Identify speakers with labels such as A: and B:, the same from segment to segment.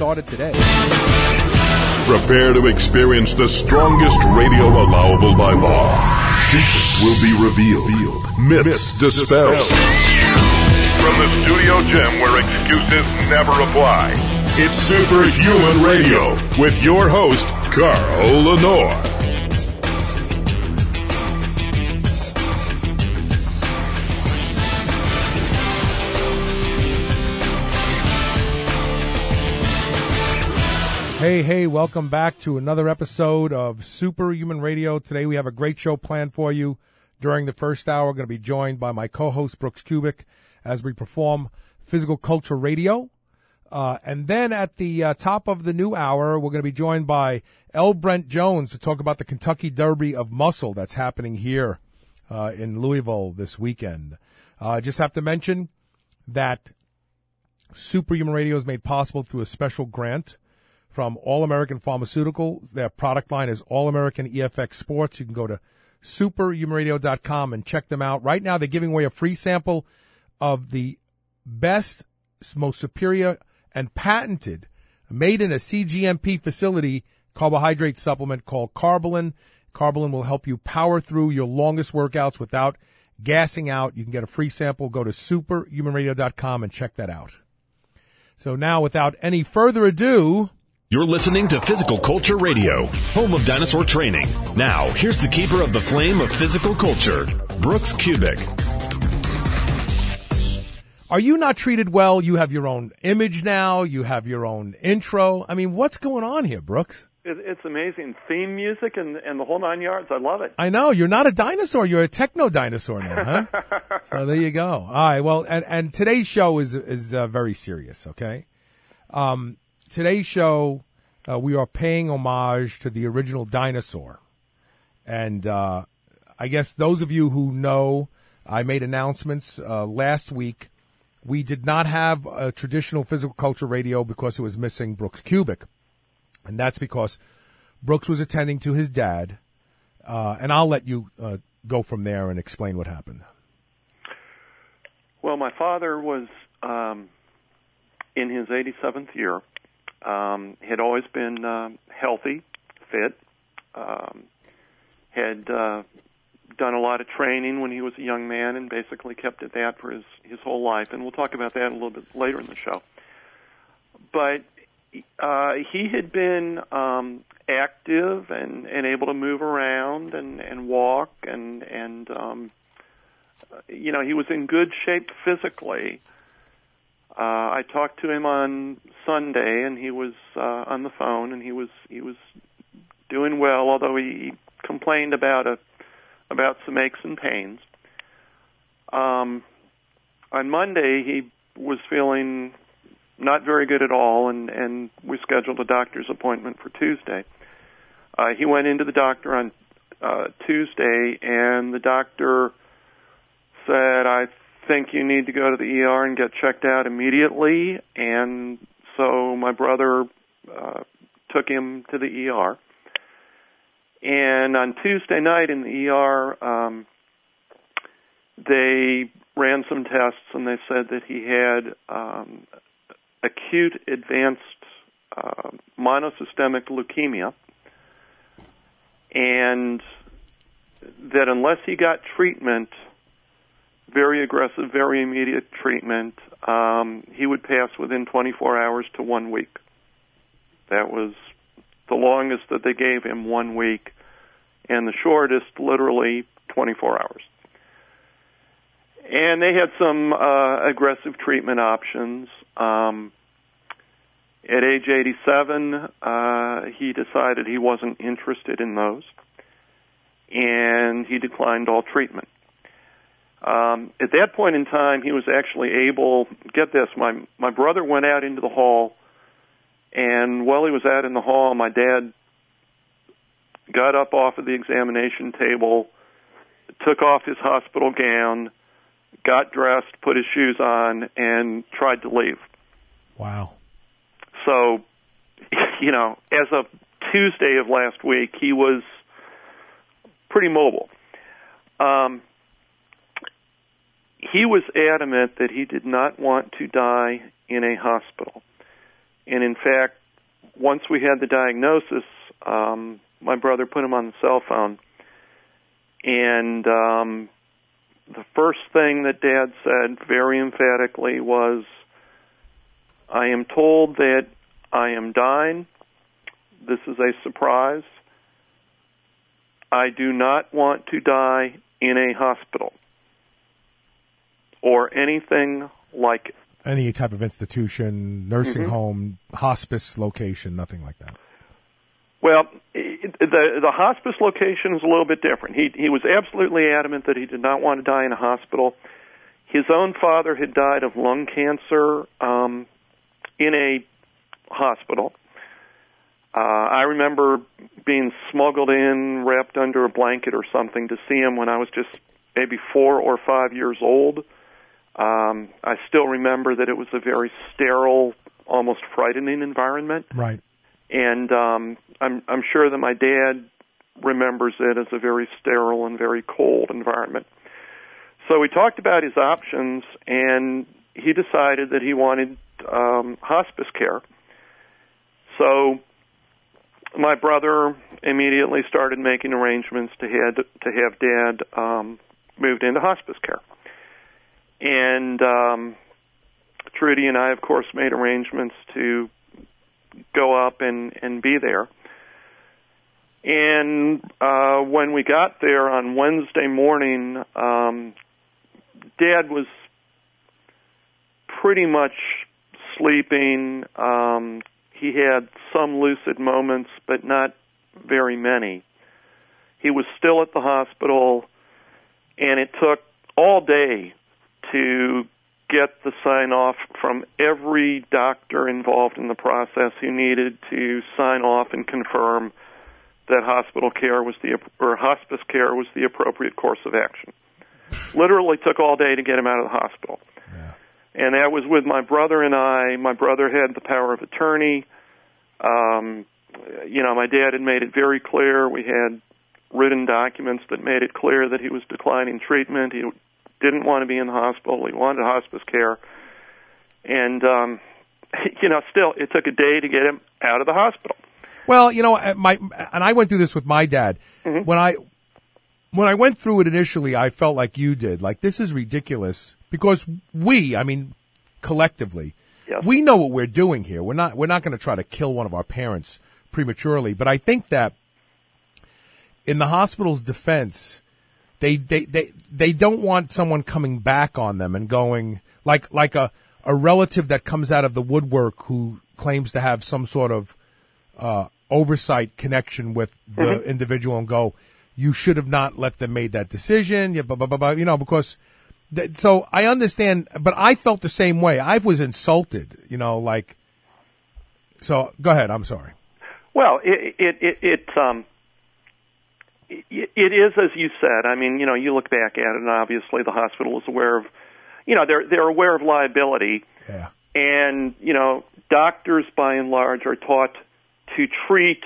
A: started today.
B: Prepare to experience the strongest radio allowable by law. Secrets will be revealed. Myths dispelled. From the studio gym where excuses never apply, it's Superhuman Radio with your host, Carl Lenore.
A: Hey, welcome back to another episode of Superhuman Radio. Today we have a great show planned for you. During the first hour, we're going to be joined by my co-host, Brooks Kubik, as we perform Physical Culture Radio. And then at the top of the new hour, we're going to be joined by L. Brent Jones to talk about the Kentucky Derby of Muscle that's happening here in Louisville this weekend. Just have to mention that Superhuman Radio is made possible through a special grant from All American Pharmaceutical. Their product line is All American EFX Sports. You can go to superhumanradio.com and check them out. Right now, they're giving away a free sample of the best, most superior, and patented, made in a CGMP facility, carbohydrate supplement called Carbolin. Carbolin will help you power through your longest workouts without gassing out. You can get a free sample. Go to superhumanradio.com and check that out. So now, without any further ado,
C: you're listening to Physical Culture Radio, home of dinosaur training. Now, here's the keeper of the flame of physical culture, Brooks Kubik.
A: Are you not treated well? You have your own image now. You have your own intro. I mean, what's going on here, Brooks?
D: It's amazing. Theme music and the whole nine yards. I love it.
A: I know. You're not a dinosaur. You're a techno dinosaur now, huh? So there you go. All right. Well, and today's show is very serious, okay? Today's show, we are paying homage to the original dinosaur. And I guess those of you who know, I made announcements last week. We did not have a traditional Physical Culture Radio because it was missing Brooks Kubik. And that's because Brooks was attending to his dad. And I'll let you go from there and explain what happened.
D: Well, my father was in his 87th year. Had always been healthy, fit, had done a lot of training when he was a young man and basically kept at that for his whole life. And we'll talk about that a little bit later in the show. But he had been active and able to move around and walk and you know, he was in good shape physically. I talked to him on Sunday, and he was on the phone, and he was doing well, although he complained about some aches and pains. On Monday, he was feeling not very good at all, and we scheduled a doctor's appointment for Tuesday. He went into the doctor on Tuesday, and the doctor said, I think you need to go to the ER and get checked out immediately. And so my brother took him to the ER. And on Tuesday night in the ER, they ran some tests, and they said that he had acute advanced monosystemic leukemia, and that unless he got treatment, very aggressive, very immediate treatment, he would pass within 24 hours to 1 week. That was the longest that they gave him, 1 week, and the shortest, literally, 24 hours. And they had some aggressive treatment options. At age 87, he decided he wasn't interested in those, and he declined all treatment. At that point in time, he was actually able, get this, my brother went out into the hall, and while he was out in the hall, my dad got up off of the examination table, took off his hospital gown, got dressed, put his shoes on, and tried to leave.
A: Wow.
D: So, you know, as of Tuesday of last week, he was pretty mobile. He was adamant that he did not want to die in a hospital. And in fact, once we had the diagnosis, my brother put him on the cell phone. And the first thing that Dad said very emphatically was, I am told that I am dying. This is a surprise. I do not want to die in a hospital or anything like it.
A: Any type of institution, nursing home, hospice location, nothing like that.
D: Well, the hospice location is a little bit different. He was absolutely adamant that he did not want to die in a hospital. His own father had died of lung cancer in a hospital. I remember being smuggled in, wrapped under a blanket or something to see him when I was just maybe 4 or 5 years old. I still remember that it was a very sterile, almost frightening environment.
A: Right.
D: And I'm sure that my dad remembers it as a very sterile and very cold environment. So we talked about his options, and he decided that he wanted hospice care. So my brother immediately started making arrangements to have Dad moved into hospice care. And Trudy and I, of course, made arrangements to go up and be there. And when we got there on Wednesday morning, Dad was pretty much sleeping. He had some lucid moments, but not very many. He was still at the hospital, and it took all day to get the sign-off from every doctor involved in the process who needed to sign off and confirm that hospice care was the appropriate course of action. Literally took all day to get him out of the hospital.
A: Yeah.
D: And that was with my brother and I. My brother had the power of attorney. My dad had made it very clear. We had written documents that made it clear that he was declining treatment. He didn't want to be in the hospital. He wanted hospice care. And, still, it took a day to get him out of the hospital.
A: Well, and I went through this with my dad. Mm-hmm. When I went through it initially, I felt like you did. Like, this is ridiculous because collectively,
D: yes,
A: we know what we're doing here. We're not going to try to kill one of our parents prematurely. But I think that in the hospital's defense, they don't want someone coming back on them and going like a relative that comes out of the woodwork who claims to have some sort of oversight connection with the individual and go, you should have not let them make that decision, because so I understand, but I felt the same way. I was insulted, so go ahead. I'm sorry.
D: Well, it is, as you said. I mean, you look back at it, and obviously the hospital is aware of, they're aware of liability.
A: Yeah.
D: And, doctors by and large are taught to treat,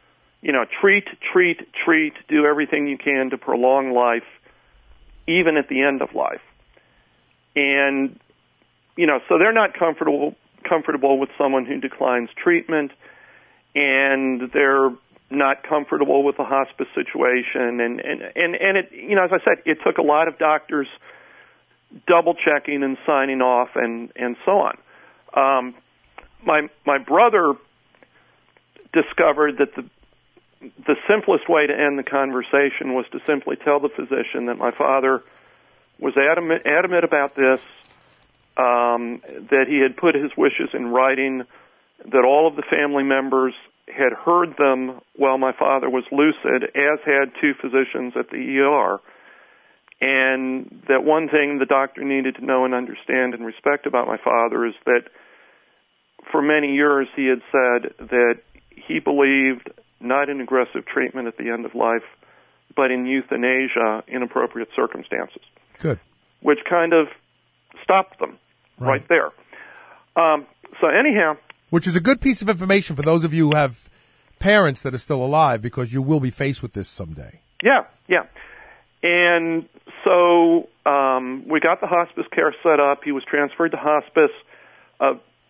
D: do everything you can to prolong life, even at the end of life. And, so they're not comfortable with someone who declines treatment, and they're not comfortable with the hospice situation. And it, as I said, it took a lot of doctors double checking and signing off and so on. My brother discovered that the simplest way to end the conversation was to simply tell the physician that my father was adamant about this, that he had put his wishes in writing, that all of the family members had heard them while my father was lucid, as had 2 physicians at the ER, and that one thing the doctor needed to know and understand and respect about my father is that for many years he had said that he believed not in aggressive treatment at the end of life, but in euthanasia in appropriate circumstances.
A: Good.
D: Which kind of stopped them right there. So anyhow...
A: Which is a good piece of information for those of you who have parents that are still alive, because you will be faced with this someday.
D: Yeah. And so we got the hospice care set up. He was transferred to hospice.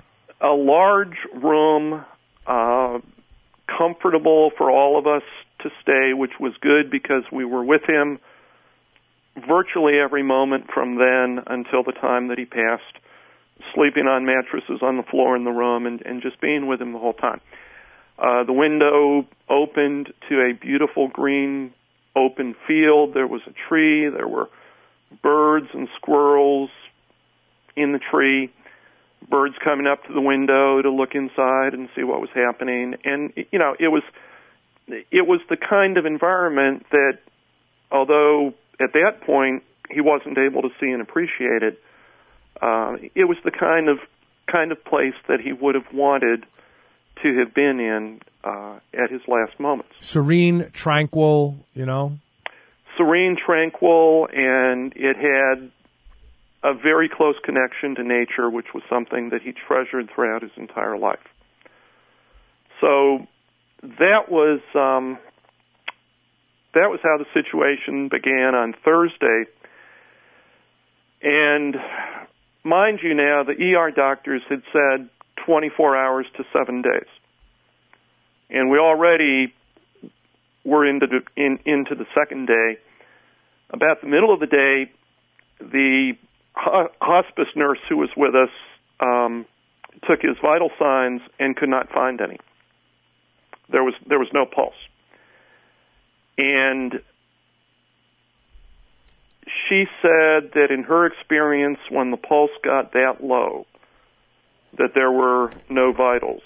D: a large room, comfortable for all of us to stay, which was good because we were with him virtually every moment from then until the time that he passed, sleeping on mattresses on the floor in the room and just being with him the whole time. The window opened to a beautiful green open field. There was a tree. There were birds and squirrels in the tree, birds coming up to the window to look inside and see what was happening. And, you know, it was the kind of environment that, although at that point he wasn't able to see and appreciate it, it was the kind of place that he would have wanted to have been in at his last moments.
A: Serene, tranquil, you know?
D: Serene, tranquil, and it had a very close connection to nature, which was something that he treasured throughout his entire life. So that was how the situation began on Thursday. And mind you now, the ER doctors had said 24 hours to 7 days. And we already were into the second day. About the middle of the day, the hospice nurse who was with us took his vital signs and could not find any. There was no pulse. And she said that in her experience, when the pulse got that low, that there were no vitals.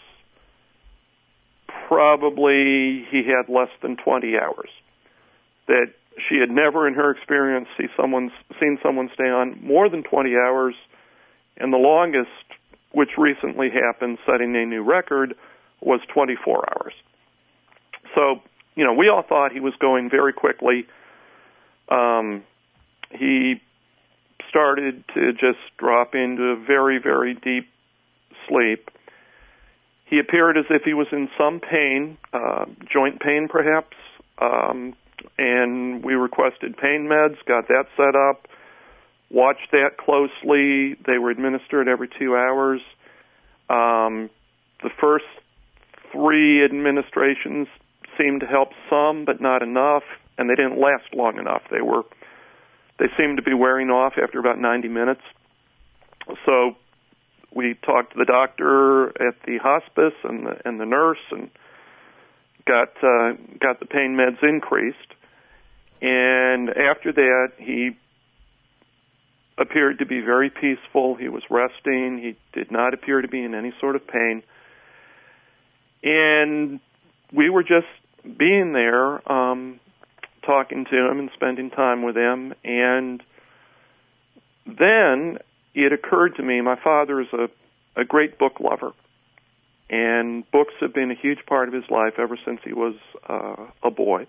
D: Probably he had less than 20 hours. That she had never in her experience seen someone stay on more than 20 hours, and the longest, which recently happened, setting a new record, was 24 hours. So, you know, we all thought he was going very quickly. He started to just drop into a very, very deep sleep. He appeared as if he was in some pain, joint pain perhaps, and we requested pain meds, got that set up, watched that closely. They were administered every 2 hours. The first 3 administrations seemed to help some, but not enough, and they didn't last long enough. They seemed to be wearing off after about 90 minutes. So we talked to the doctor at the hospice and the nurse and got the pain meds increased. And after that, he appeared to be very peaceful. He was resting. He did not appear to be in any sort of pain. And we were just being there, talking to him and spending time with him. And then it occurred to me, my father is a great book lover, and books have been a huge part of his life ever since he was a boy.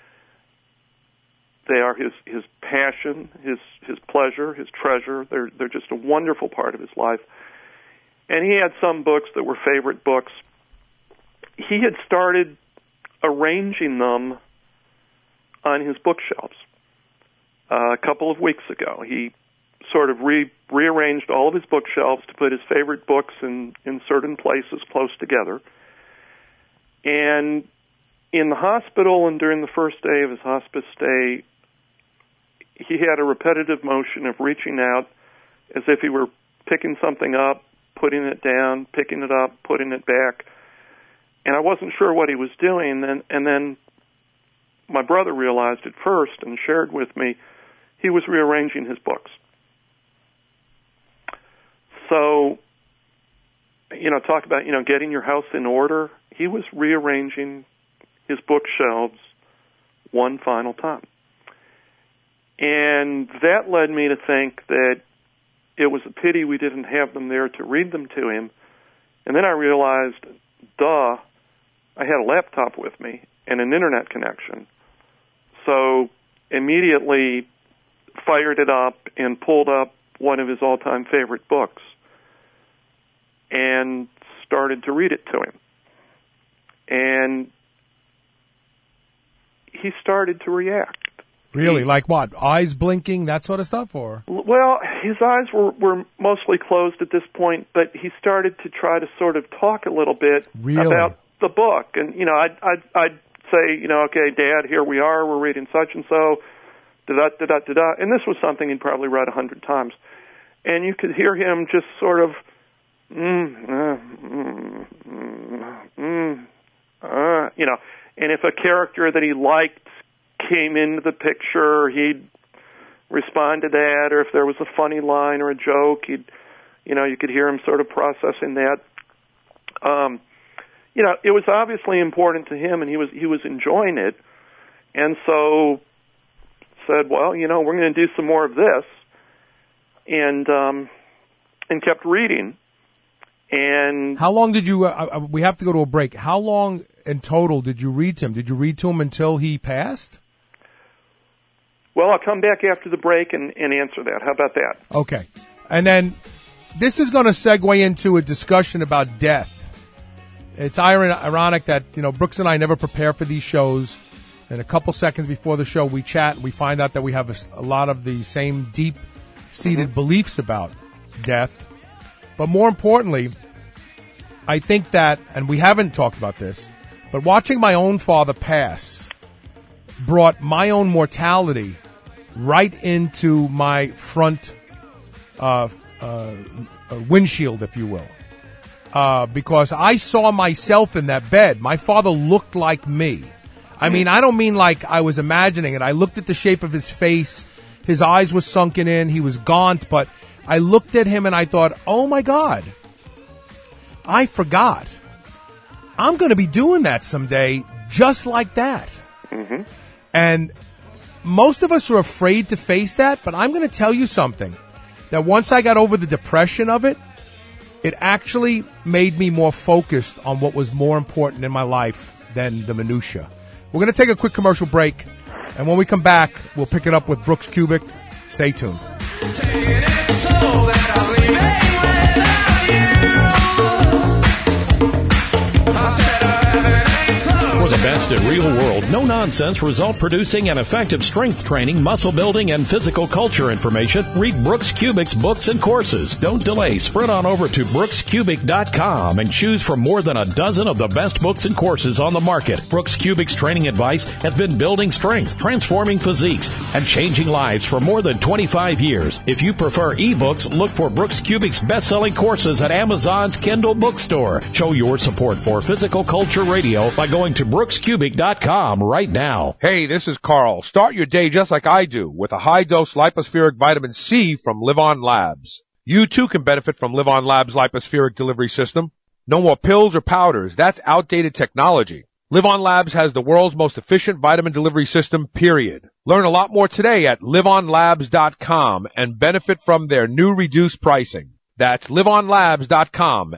D: They are his passion, his pleasure, his treasure. They're just a wonderful part of his life. And he had some books that were favorite books. He had started arranging them on his bookshelves a couple of weeks ago. He sort of rearranged all of his bookshelves to put his favorite books in certain places close together. And in the hospital and during the first day of his hospice stay, he had a repetitive motion of reaching out as if he were picking something up, putting it down, picking it up, putting it back. And I wasn't sure what he was doing. And then my brother realized it first and shared with me he was rearranging his books. So, talk about, getting your house in order. He was rearranging his bookshelves one final time. And that led me to think that it was a pity we didn't have them there to read them to him. And then I realized, I had a laptop with me and an internet connection. So immediately fired it up and pulled up one of his all-time favorite books and started to read it to him. And he started to react.
A: Really? Like what? Eyes blinking, that sort of stuff? Or
D: Well, his eyes were mostly closed at this point, but he started to try to sort of talk a little bit about the book. And, I'd say, okay, Dad, here we are, we're reading such and so, da-da-da-da-da-da. And this was something he'd probably read 100 times. And you could hear him just sort of, and if a character that he liked came into the picture, he'd respond to that, or if there was a funny line or a joke, you could hear him sort of processing that. It was obviously important to him, and he was enjoying it, and so said, well, we're going to do some more of this, and kept reading. And
A: how long did you? We have to go to a break. How long in total did you read to him? Did you read to him until he passed?
D: Well, I'll come back after the break and answer that. How about that?
A: Okay. And then this is going to segue into a discussion about death. It's ironic that, Brooks and I never prepare for these shows. And a couple seconds before the show, we chat and we find out that we have a lot of the same deep-seated beliefs about death. But more importantly, I think that, and we haven't talked about this, but watching my own father pass brought my own mortality right into my front windshield, if you will, because I saw myself in that bed. My father looked like me. I mean, I don't mean like I was imagining it. I looked at the shape of his face. His eyes were sunken in. He was gaunt, but I looked at him and I thought, oh my God, I forgot. I'm going to be doing that someday just like that. Mm-hmm. And most of us are afraid to face that, but I'm going to tell you something, that once I got over the depression of it, it actually made me more focused on what was more important in my life than the minutia. We're going to take a quick commercial break, and when we come back, we'll pick it up with Brooks Kubik. Stay tuned.
E: For the best in real world, no nonsense, result producing and effective strength training, muscle building, and physical culture information, read Brooks Kubik's books and courses. Don't delay. Sprint on over to brookskubik.com and choose from more than a dozen of the best books and courses on the market. Brooks Kubik's training advice has been building strength, transforming physiques, and changing lives for more than 25 years. If you prefer ebooks, look for Brooks Kubik's best-selling courses at Amazon's Kindle bookstore. Show your support for Physical Culture Radio by going to brookskubik.com right now.
F: Hey, this is Carl. Start your day just like I do with a high-dose lipospheric vitamin C from Live On Labs. You too can benefit from Live On Labs' lipospheric delivery system. No more pills or powders. That's outdated technology. Live On Labs has the world's most efficient vitamin delivery system, period. Learn a lot more today at liveonlabs.com and benefit from their new reduced pricing. That's liveonlabs.com,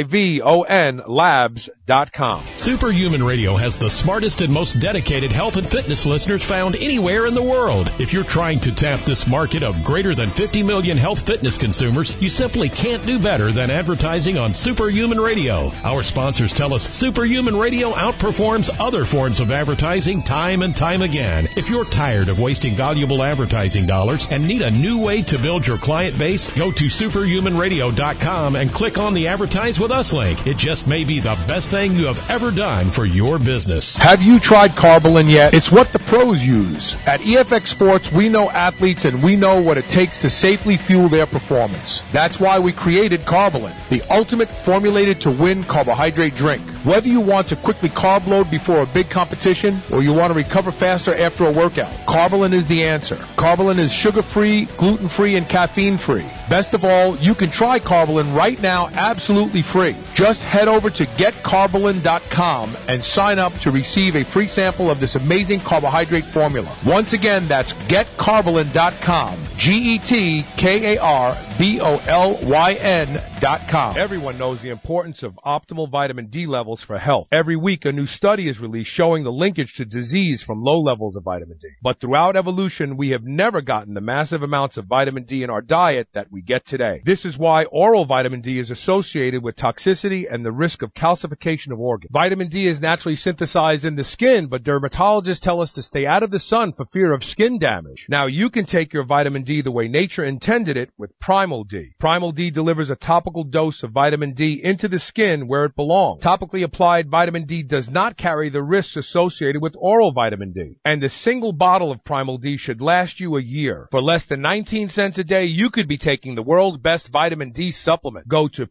F: Livon labs.com.
E: Superhuman Radio has the smartest and most dedicated health and fitness listeners found anywhere in the world. If you're trying to tap this market of greater than 50 million health fitness consumers, you simply can't do better than advertising on Superhuman Radio. Our sponsors tell us Superhuman Radio outperforms other forms of advertising time and time again. If you're tired of wasting valuable advertising dollars and need a new way to build your client base, go to superhumanradio.com and click on the Advertise With Us link. It just may be the best thing you have ever done for your business.
F: Have you tried Carbolin yet? It's what the pros use. At EFX Sports, we know athletes and we know what it takes to safely fuel their performance. That's why we created Carbolin, the ultimate formulated to win carbohydrate drink. Whether you want to quickly carb load before a big competition or you want to recover faster after a workout, Carbolin is the answer. Carbolin is sugar-free, gluten-free, and caffeine-free. Best of all, you can try Carbolin right now absolutely free. Just head over to getcarbolin.com and sign up to receive a free sample of this amazing carbohydrate formula. Once again, that's getcarbolin.com, GetKarbolin.com. BOLYN.com. Everyone knows the importance of optimal vitamin D levels for health. Every week, a new study is released showing the linkage to disease from low levels of vitamin D. But throughout evolution, we have never gotten the massive amounts of vitamin D in our diet that we get today. This is why oral vitamin D is associated with toxicity and the risk of calcification of organs. Vitamin D is naturally synthesized in the skin, but dermatologists tell us to stay out of the sun for fear of skin damage. Now, you can take your vitamin D the way nature intended it with Primal D. Primal D delivers a topical dose of vitamin D into the skin where it belongs. Topically applied vitamin D does not carry the risks associated with oral vitamin D. And a single bottle of Primal D should last you a year. For less than 19 cents a day, you could be taking the world's best vitamin D supplement. Go to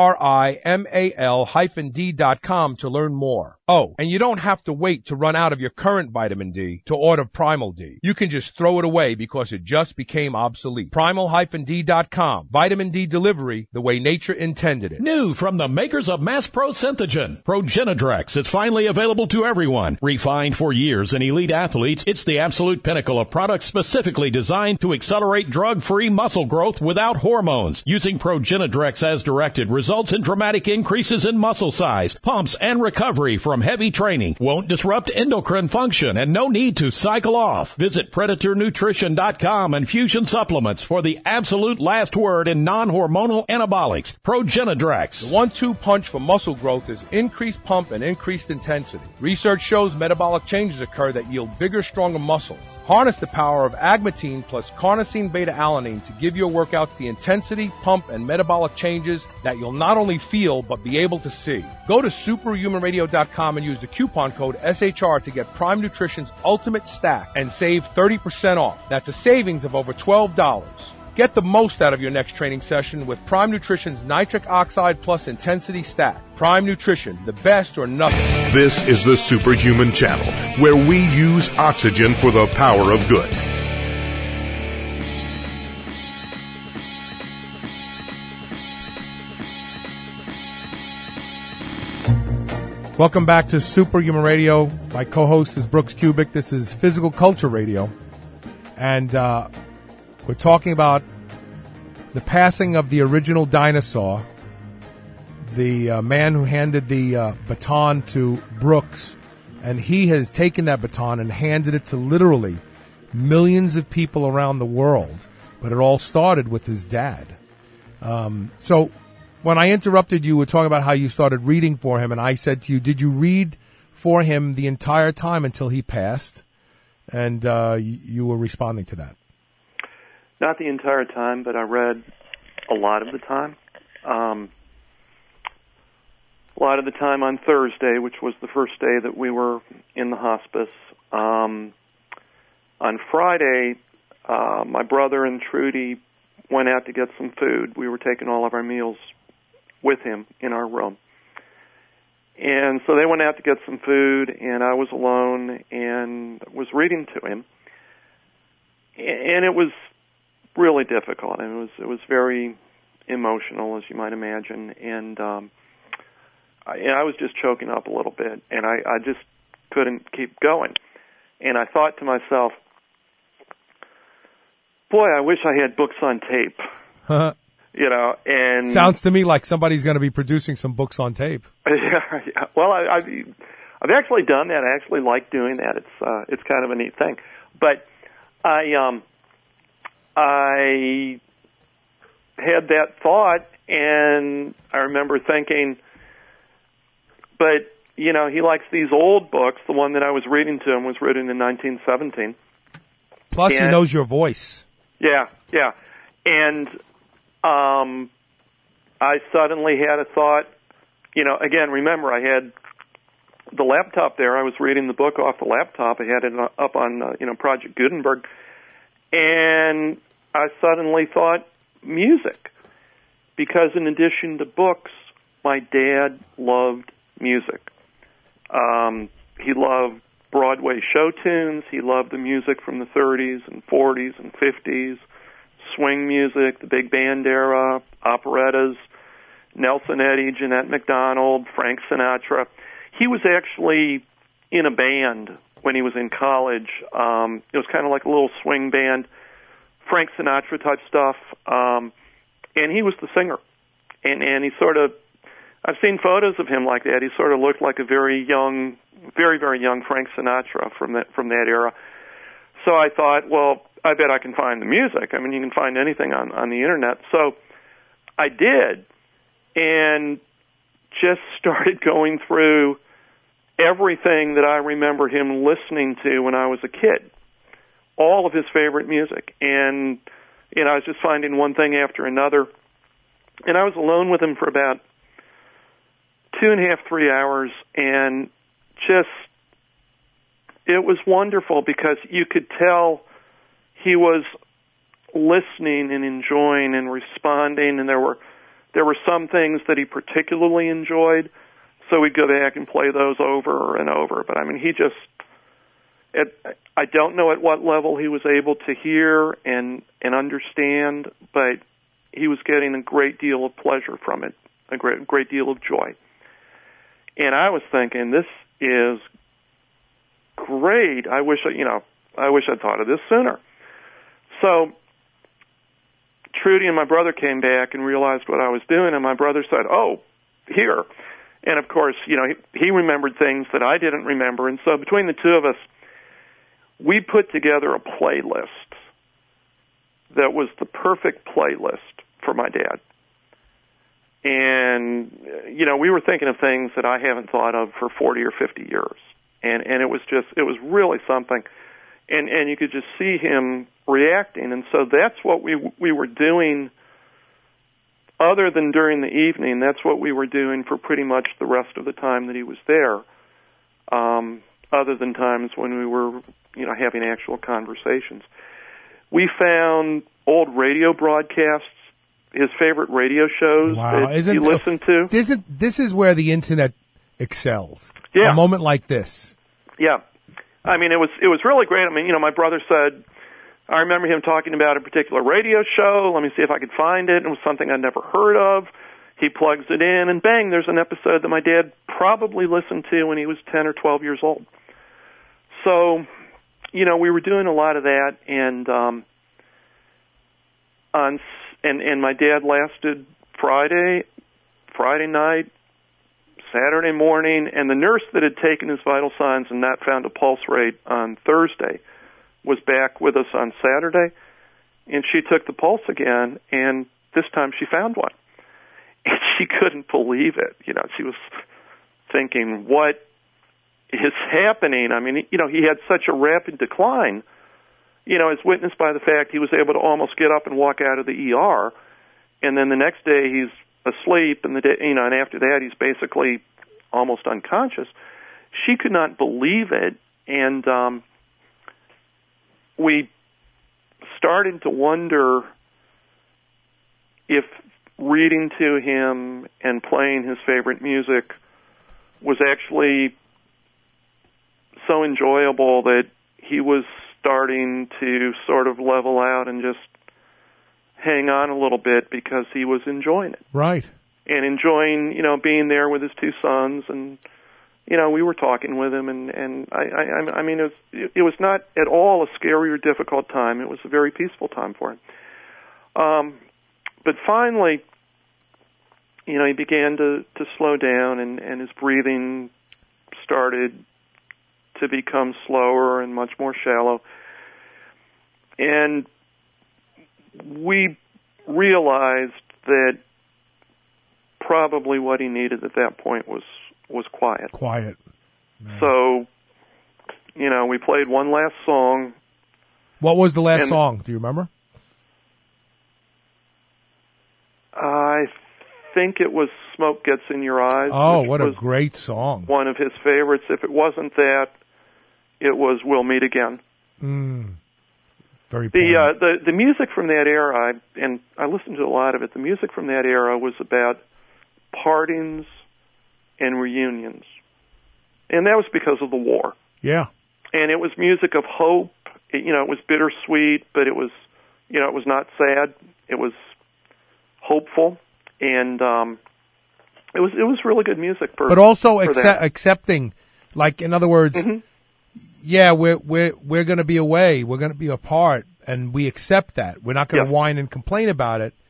F: PRIMAL-D.com to learn more. Oh, and you don't have to wait to run out of your current vitamin D to order Primal D. You can just throw it away because it just became obsolete. Primal-D.com. Vitamin D delivery the way nature intended it.
E: New from the makers of Mass Pro Synthogen, Progenadrex is finally available to everyone. Refined for years in elite athletes, it's the absolute pinnacle of products specifically designed to accelerate drug-free muscle growth without hormones. Using Progenadrex as directed results in dramatic increases in muscle size, pumps, and recovery from heavy training. Won't disrupt endocrine function and no need to cycle off. Visit PredatorNutrition.com and Fusion Supplements for the absolute last word in non-hormonal anabolics. Progenadrex.
F: The 1-2 punch for muscle growth is increased pump and increased intensity. Research shows metabolic changes occur that yield bigger, stronger muscles. Harness the power of agmatine plus carnosine beta-alanine to give your workouts the intensity, pump, and metabolic changes that you'll not only feel but be able to see. Go to superhumanradio.com and use the coupon code SHR to get Prime Nutrition's Ultimate Stack and save 30% off. That's a savings of over $12. Get the most out of your next training session with Prime Nutrition's Nitric Oxide Plus Intensity Stack. Prime Nutrition, the best or nothing.
B: This is the Superhuman Channel, where we use oxygen for the power of good.
A: Welcome back to Superhuman Radio. My co-host is Brooks Kubik. This is Physical Culture Radio. And we're talking about the passing of the original dinosaur, the man who handed the baton to Brooks. And he has taken that baton and handed it to literally millions of people around the world. But it all started with his dad. So when I interrupted you, we were talking about how you started reading for him, and I said to you, did you read for him the entire time until he passed? And you were responding to that.
D: Not the entire time, but I read a lot of the time. A lot of the time on Thursday, which was the first day that we were in the hospice. On Friday, my brother and Trudy went out to get some food. We were taking all of our meals with him in our room. And so they went out to get some food, and I was alone and was reading to him. And it was really difficult. And it was very emotional, as you might imagine. And I was just choking up a little bit, and I just couldn't keep going. And I thought to myself, boy, I wish I had books on tape. And
A: sounds to me like somebody's going to be producing some books on tape.
D: Yeah. Well, I've actually done that. I actually like doing that. It's kind of a neat thing. But I had that thought, and I remember thinking, but he likes these old books. The one that I was reading to him was written in 1917.
A: Plus, he knows your voice.
D: Yeah. And I suddenly had a thought, again, remember, I had the laptop there. I was reading the book off the laptop. I had it up on, Project Gutenberg. And I suddenly thought music. Because in addition to books, my dad loved music. He loved Broadway show tunes. He loved the music from the 30s and 40s and 50s, swing music, the big band era, operettas, Nelson Eddy, Jeanette MacDonald, Frank Sinatra. He was actually in a band when he was in college. It was kind of like a little swing band, Frank Sinatra type stuff. and he was the singer. And he sort of, I've seen photos of him like that. He sort of looked like a very young, very, very young Frank Sinatra from that era. So I thought, well, I bet I can find the music. I mean, you can find anything on the internet. So I did, and just started going through everything that I remember him listening to when I was a kid, all of his favorite music. And, you know, I was just finding one thing after another. And I was alone with him for about 2.5, 3 hours, and just, it was wonderful because you could tell he was listening and enjoying and responding, and there were some things that he particularly enjoyed, so we'd go back and play those over and over. But I mean, he just, I don't know at what level he was able to hear and understand, but he was getting a great deal of pleasure from it, a great deal of joy. And I was thinking, this is great. I wish I'd thought of this sooner. So Trudy and my brother came back and realized what I was doing, and my brother said, "Oh, here." And of course, you know, he remembered things that I didn't remember, and so between the two of us, we put together a playlist that was the perfect playlist for my dad. And, you know, we were thinking of things that I haven't thought of for 40 or 50 years. And it was really something. And you could just see him reacting. And so that's what we were doing, other than during the evening. That's what we were doing for pretty much the rest of the time that he was there, other than times when we were, you know, having actual conversations. We found old radio broadcasts, his favorite radio shows that he listened to.
A: This is where the internet excels.
D: Yeah.
A: A moment like this.
D: Yeah. I mean, it was really great. I mean, you know, my brother said, I remember him talking about a particular radio show. Let me see if I could find it. It was something I'd never heard of. He plugs it in, and bang, there's an episode that my dad probably listened to when he was 10 or 12 years old. So, you know, we were doing a lot of that, and my dad lasted Friday night, Saturday morning, and the nurse that had taken his vital signs and not found a pulse rate on Thursday was back with us on Saturday, and she took the pulse again, and this time she found one. And she couldn't believe it. You know, she was thinking, what is happening? I mean, you know, he had such a rapid decline, you know, as witnessed by the fact he was able to almost get up and walk out of the ER, and then the next day he's asleep, and and after that he's basically almost unconscious. She could not believe it, and we started to wonder if reading to him and playing his favorite music was actually so enjoyable that he was starting to sort of level out and just hang on a little bit because he was enjoying it.
A: Right.
D: And enjoying, you know, being there with his two sons, and, you know, we were talking with him, and I mean, it was not at all a scary or difficult time. It was a very peaceful time for him. But finally, you know, he began to slow down, and his breathing started to become slower and much more shallow. And we realized that probably what he needed at that point was quiet.
A: Quiet. Man.
D: So, you know, we played one last song.
A: What was the last song? Do you remember?
D: I think it was Smoke Gets in Your Eyes.
A: Oh, what a great song.
D: One of his favorites. If it wasn't that, it was We'll Meet Again.
A: Very
D: the music from that era, and I listened to a lot of it, the music from that era was about partings and reunions. And that was because of the war.
A: Yeah.
D: And it was music of hope. It was bittersweet, but it was, it was not sad. It was hopeful, and it was really good music. But
A: also accepting, like, in other words, yeah, we're going to be away, we're going to be apart, and we accept that. We're not going to whine and complain about it.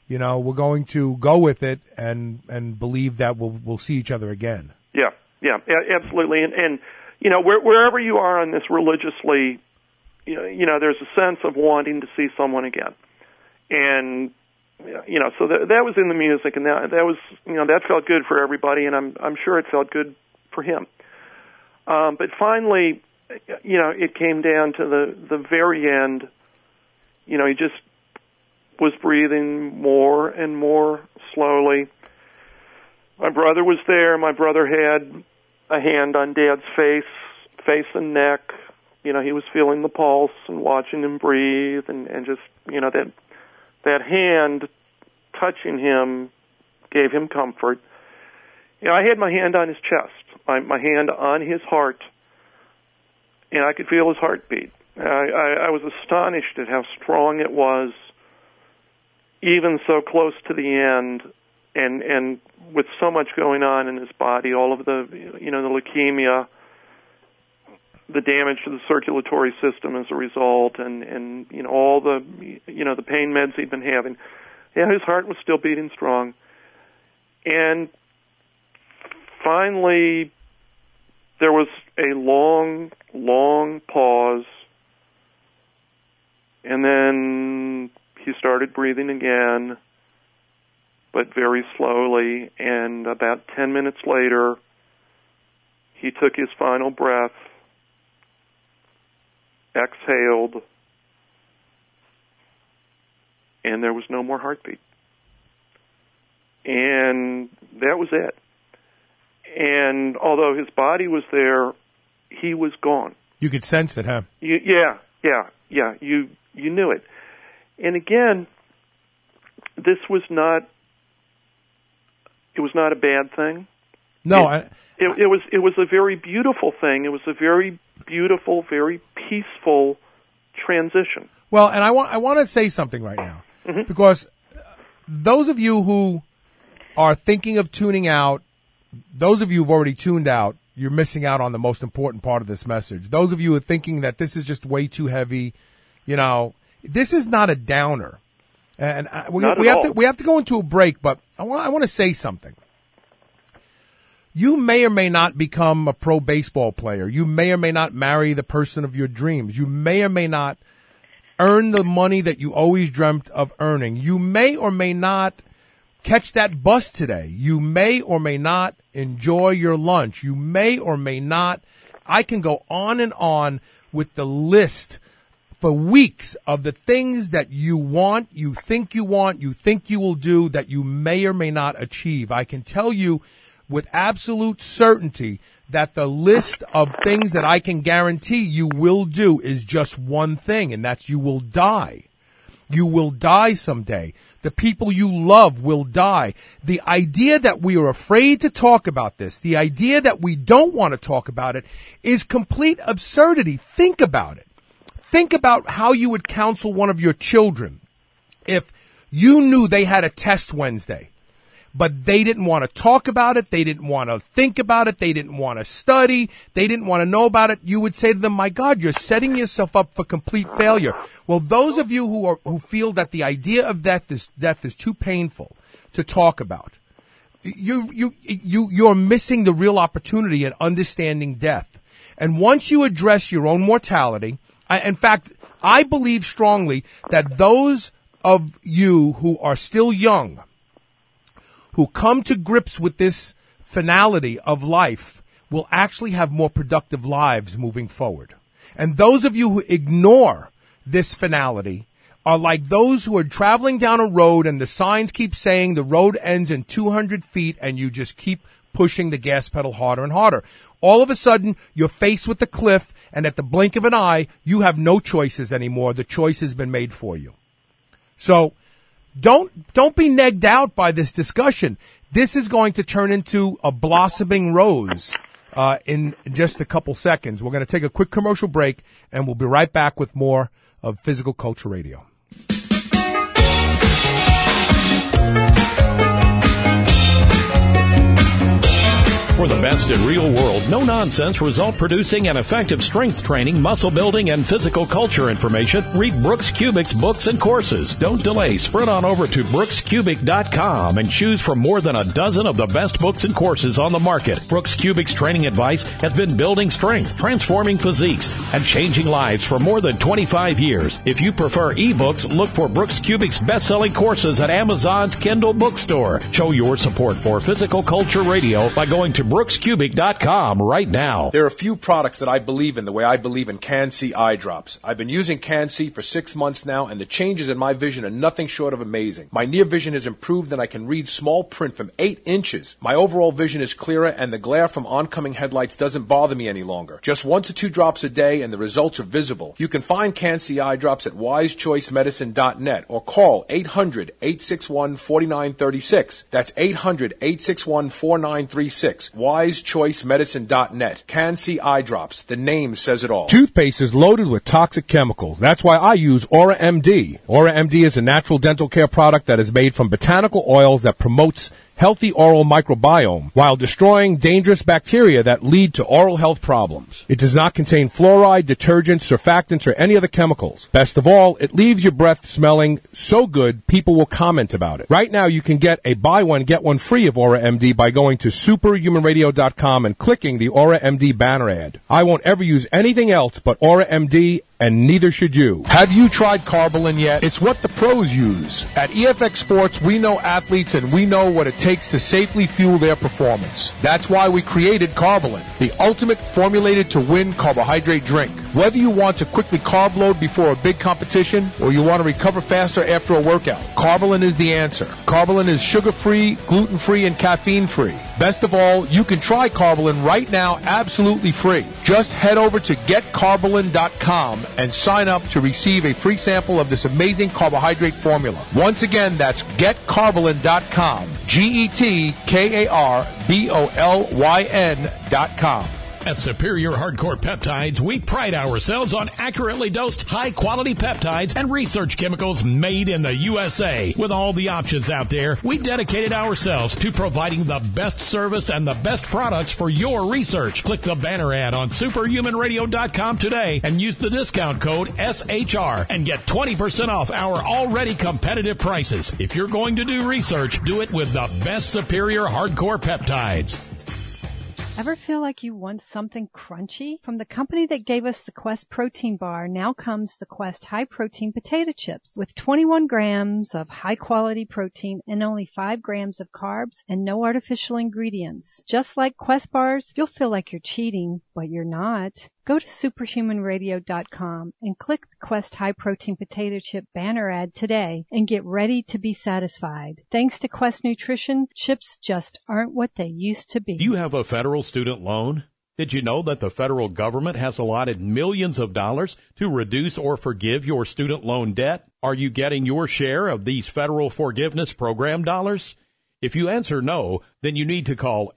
A: we're going to go with it and believe that we'll see each other again.
D: Yeah, absolutely. And wherever you are on this religiously, there's a sense of wanting to see someone again. And, so that was in the music, and that was, that felt good for everybody, and I'm sure it felt good for him. But finally, it came down to the very end. He just was breathing more and more slowly. My brother was there. My brother had a hand on Dad's face and neck. He was feeling the pulse and watching him breathe, and just, that hand touching him gave him comfort. I had my hand on his chest, my hand on his heart, and I could feel his heartbeat. I was astonished at how strong it was, even so close to the end, and with so much going on in his body, all of the, the leukemia, the damage to the circulatory system as a result, and all the, the pain meds he'd been having. Yeah, his heart was still beating strong. And finally, there was a long, long pause, and then he started breathing again, but very slowly, and about 10 minutes later, he took his final breath, exhaled, and there was no more heartbeat. And that was it. And although his body was there, he was gone.
A: You could sense it, huh?
D: Yeah. You knew it. And again, this was not. It was not a bad thing.
A: No,
D: it was a very beautiful thing. It was a very beautiful, very peaceful transition.
A: Well, and I want to say something right now, because those of you who are thinking of tuning out, those of you who've already tuned out, you're missing out on the most important part of this message. Those of you who are thinking that this is just way too heavy, this is not a downer. And we have to go into a break, but I want to say something. You may or may not become a pro baseball player. You may or may not marry the person of your dreams. You may or may not earn the money that you always dreamt of earning. You may or may not catch that bus today. You may or may not enjoy your lunch. You may or may not. I can go on and on with the list for weeks of the things that you want, you think you will do that you may or may not achieve. I can tell you with absolute certainty that the list of things that I can guarantee you will do is just one thing, and that's you will die. You will die someday. The people you love will die. The idea that we are afraid to talk about this, the idea that we don't want to talk about it, is complete absurdity. Think about it. Think about how you would counsel one of your children if you knew they had a test Wednesday, but they didn't want to talk about it, they didn't want to think about it, they didn't want to study, they didn't want to know about it. You would say to them, my God, you're setting yourself up for complete failure. Well, those of you who feel that the idea of death is too painful to talk about, you're missing the real opportunity in understanding death. And once you address your own mortality, in fact, I believe strongly that those of you who are still young, who come to grips with this finality of life, will actually have more productive lives moving forward. And those of you who ignore this finality are like those who are traveling down a road and the signs keep saying the road ends in 200 feet and you just keep pushing the gas pedal harder and harder. All of a sudden, you're faced with the cliff, and at the blink of an eye, you have no choices anymore. The choice has been made for you. So don't be negged out by this discussion. This is going to turn into a blossoming rose in just a couple seconds. We're going to take a quick commercial break, and we'll be right back with more of Physical Culture Radio.
E: For the best in real-world, no-nonsense, result-producing, and effective strength training, muscle building, and physical culture information, read Brooks Kubik's books and courses. Don't delay. Sprint on over to BrooksKubik.com and choose from more than a dozen of the best books and courses on the market. Brooks Kubik's training advice has been building strength, transforming physiques, and changing lives for more than 25 years. If you prefer ebooks, look for Brooks Kubik's best-selling courses at Amazon's Kindle bookstore. Show your support for Physical Culture Radio by going to BrooksKubik.com right now.
F: There are a few products that I believe in the way I believe in Can-C eye drops. I've been using Can-C for 6 months now, and the changes in my vision are nothing short of amazing. My near vision has improved, and I can read small print from 8 inches. My overall vision is clearer, and the glare from oncoming headlights doesn't bother me any longer. Just 1 to 2 drops a day, and the results are visible. You can find Can-C eye drops at wisechoicemedicine.net or call 800-861-4936. That's 800-861-4936. wisechoicemedicine.net. Can-C eye drops. The name says it all.
A: Toothpaste is loaded with toxic chemicals. That's why I use Aura MD. Aura MD is a natural dental care product that is made from botanical oils that promotes healthy oral microbiome while destroying dangerous bacteria that lead to oral health problems. It does not contain fluoride, detergents, surfactants, or any other chemicals. Best of all, it leaves your breath smelling so good people will comment about it. Right now, you can get a buy one, get one free of Aura MD by going to superhumanradio.com and clicking the Aura MD banner ad. I won't ever use anything else but Aura MD, and neither should you.
F: Have you tried Carbolin yet? It's what the pros use. At EFX Sports, we know athletes and we know what it takes to safely fuel their performance. That's why we created Carbolin, the ultimate formulated to win carbohydrate drink. Whether you want to quickly carb load before a big competition or you want to recover faster after a workout, Carbolin is the answer. Carbolin is sugar-free, gluten-free, and caffeine-free. Best of all, you can try Carbolin right now absolutely free. Just head over to getcarbolin.com and sign up to receive a free sample of this amazing carbohydrate formula. Once again, that's getcarbolin.com. GetCarbolyn.com.
E: At Superior Hardcore Peptides, we pride ourselves on accurately dosed, high-quality peptides and research chemicals made in the USA. With all the options out there, we dedicated ourselves to providing the best service and the best products for your research. Click the banner ad on superhumanradio.com today and use the discount code SHR and get 20% off our already competitive prices. If you're going to do research, do it with the best Superior Hardcore Peptides.
G: Ever feel like you want something crunchy? From the company that gave us the Quest protein bar, now comes the Quest high protein potato chips with 21 grams of high quality protein and only 5 grams of carbs and no artificial ingredients. Just like Quest bars, you'll feel like you're cheating, but you're not. Go to superhumanradio.com and click the Quest High Protein Potato Chip banner ad today and get ready to be satisfied. Thanks to Quest Nutrition, chips just aren't what they used to be.
E: Do you have a federal student loan? Did you know that the federal government has allotted millions of dollars to reduce or forgive your student loan debt? Are you getting your share of these federal forgiveness program dollars? If you answer no, then you need to call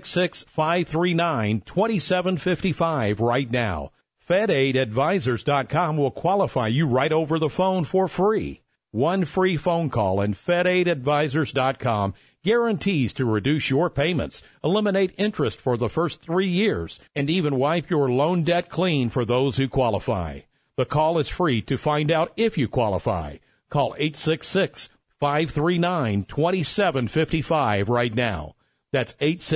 E: 866-539-2755 right now. FedAidAdvisors.com will qualify you right over the phone for free. One free phone call and FedAidAdvisors.com guarantees to reduce your payments, eliminate interest for the first 3 years, and even wipe your loan debt clean for those who qualify. The call is free to find out if you qualify. Call 866-539-2755 right now. That's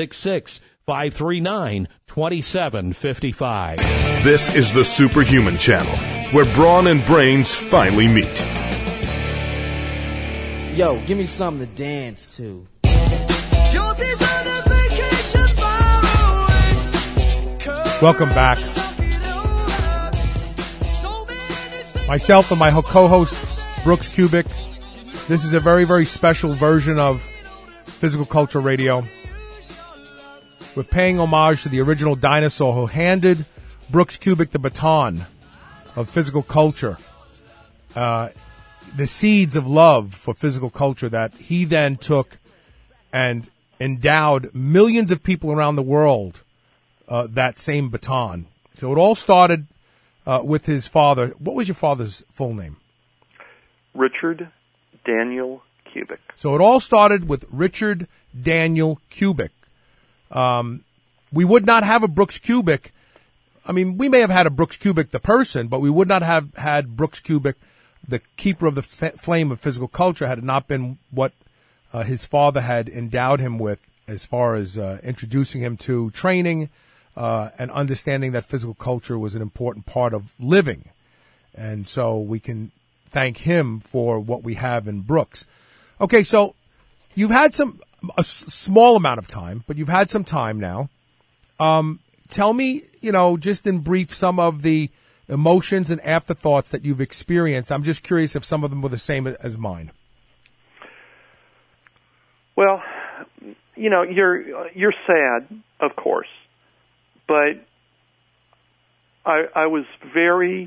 E: 866-539-2755.
B: This is the Superhuman Channel, where brawn and brains finally meet.
H: Yo, give me something to dance to.
A: Welcome back. Myself and my co-host, Brooks Kubik. This is a very, very special version of Physical Culture Radio. We're paying homage to the original dinosaur who handed Brooks Kubik the baton of physical culture. The seeds of love for physical culture that he then took and endowed millions of people around the world that same baton. So it all started with his father. What was your father's full name?
D: Richard Daniel Kubik.
A: So it all started with Richard Daniel Kubik. we would not have a Brooks Kubik. I mean, we may have had a Brooks Kubik, the person, but we would not have had Brooks Kubik, the keeper of the flame of physical culture, had it not been what his father had endowed him with as far as introducing him to training and understanding that physical culture was an important part of living. And so we can thank him for what we have in Brooks. Okay, so you've had a small amount of time, but you've had some time now. Tell me, just in brief, some of the emotions and afterthoughts that you've experienced. I'm just curious if some of them were the same as mine.
D: Well, you're sad, of course, but I was very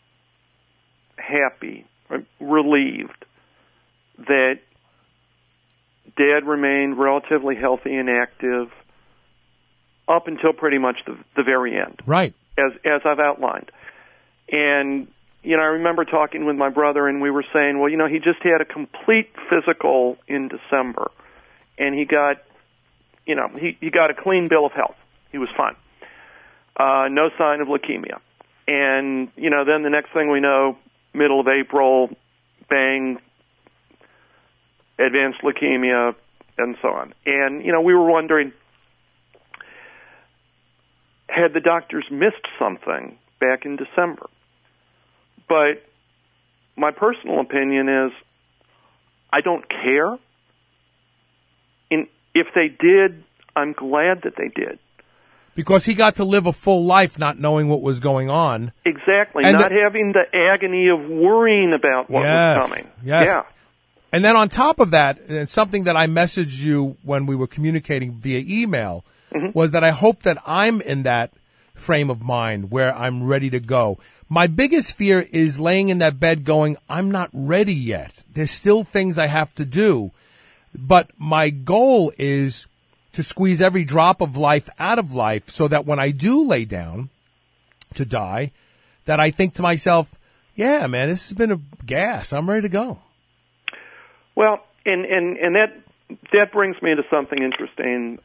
D: happy, relieved that Dad remained relatively healthy and active up until pretty much the very end.
A: Right.
D: As I've outlined. And, I remember talking with my brother, and we were saying, well, he just had a complete physical in December, and he got, he got a clean bill of health. He was fine. No sign of leukemia. And, then the next thing we know, middle of April, bang, advanced leukemia, and so on. And, we were wondering, had the doctors missed something back in December? But my personal opinion is I don't care. If they did, I'm glad that they did.
A: Because he got to live a full life not knowing what was going on.
D: Exactly.
A: And
D: not having the agony of worrying about what was coming.
A: Yes.
D: Yeah.
A: And then on top of that, and something that I messaged you when we were communicating via email, was that I hope that I'm in that frame of mind where I'm ready to go. My biggest fear is laying in that bed going, I'm not ready yet. There's still things I have to do. But my goal is to squeeze every drop of life out of life so that when I do lay down to die, that I think to myself, yeah, man, this has been a gas. I'm ready to go.
D: Well, and that brings me to something interesting.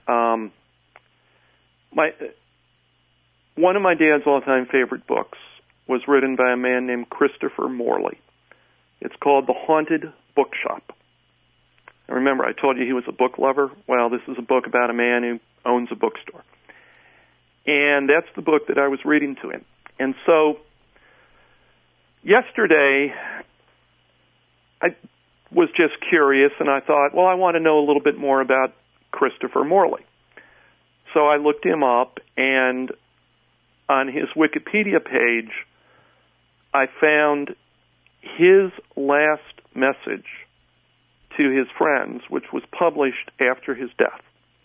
D: One of my dad's all-time favorite books was written by a man named Christopher Morley. It's called The Haunted Bookshop. And remember, I told you he was a book lover. Well, this is a book about a man who owns a bookstore. And that's the book that I was reading to him. And so yesterday, I was just curious, and I thought, well, I want to know a little bit more about Christopher Morley. So I looked him up, and on his Wikipedia page, I found his last message to his friends, which was published after his death.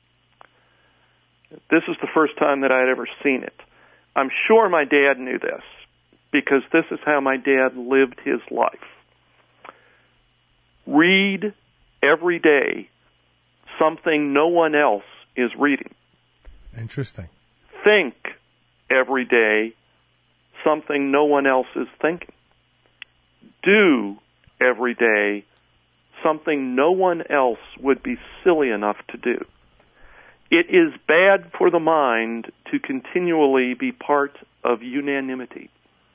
D: This is the first time that I had ever seen it. I'm sure my dad knew this, because this is how my dad lived his life. Read every day something no one else is reading.
A: Interesting.
D: Think every day something no one else is thinking. Do every day something no one else would be silly enough to do. It is bad for the mind to continually be part of unanimity.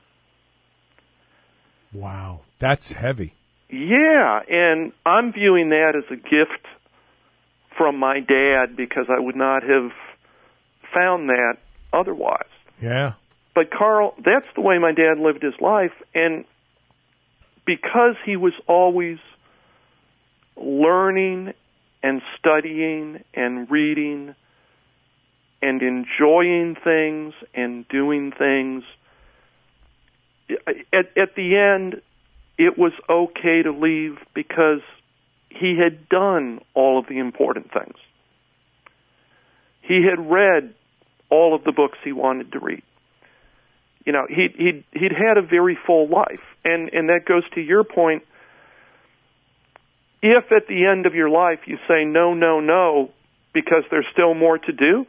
A: Wow, that's heavy.
D: Yeah, and I'm viewing that as a gift from my dad because I would not have found that otherwise.
A: Yeah.
D: But Carl, that's the way my dad lived his life, and because he was always learning and studying and reading and enjoying things and doing things, at the end, it was okay to leave because he had done all of the important things. He had read all of the books he wanted to read. You know, he'd had a very full life, and that goes to your point. If at the end of your life you say no, no, no, because there's still more to do,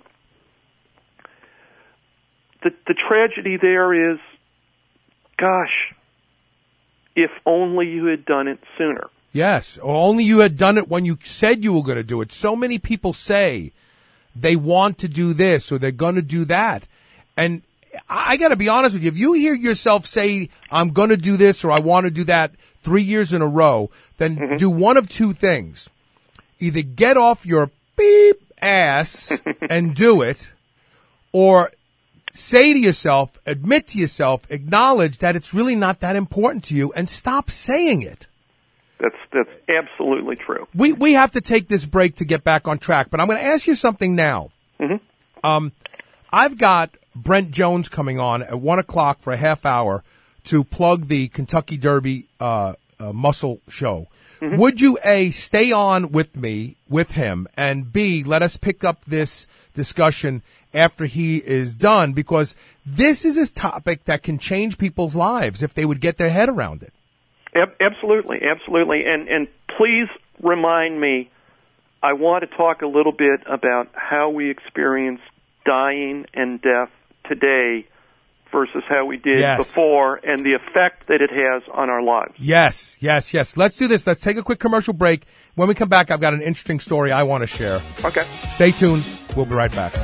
D: the tragedy there is, gosh, if only you had done it sooner.
A: Yes, or only you had done it when you said you were going to do it. So many people say they want to do this or they're going to do that. And I got to be honest with you. If you hear yourself say, I'm going to do this or I want to do that 3 years in a row, then do one of two things. Either get off your beep ass and do it, or say to yourself, admit to yourself, acknowledge that it's really not that important to you and stop saying it.
D: That's absolutely true.
A: We have to take this break to get back on track, but I'm going to ask you something now. I've got Brent Jones coming on at 1 o'clock for a half hour to plug the Kentucky Derby muscle show. Would you, A, stay on with me, with him, and B, let us pick up this discussion after he is done? Because this is a topic that can change people's lives if they would get their head around it.
D: Absolutely, absolutely. And please remind me, I want to talk a little bit about how we experience dying and death today versus how we did before and the effect that it has on our lives.
A: Yes. Let's do this. Let's take a quick commercial break. When we come back, I've got an interesting story I want to share.
D: Okay.
A: Stay tuned. We'll be right back.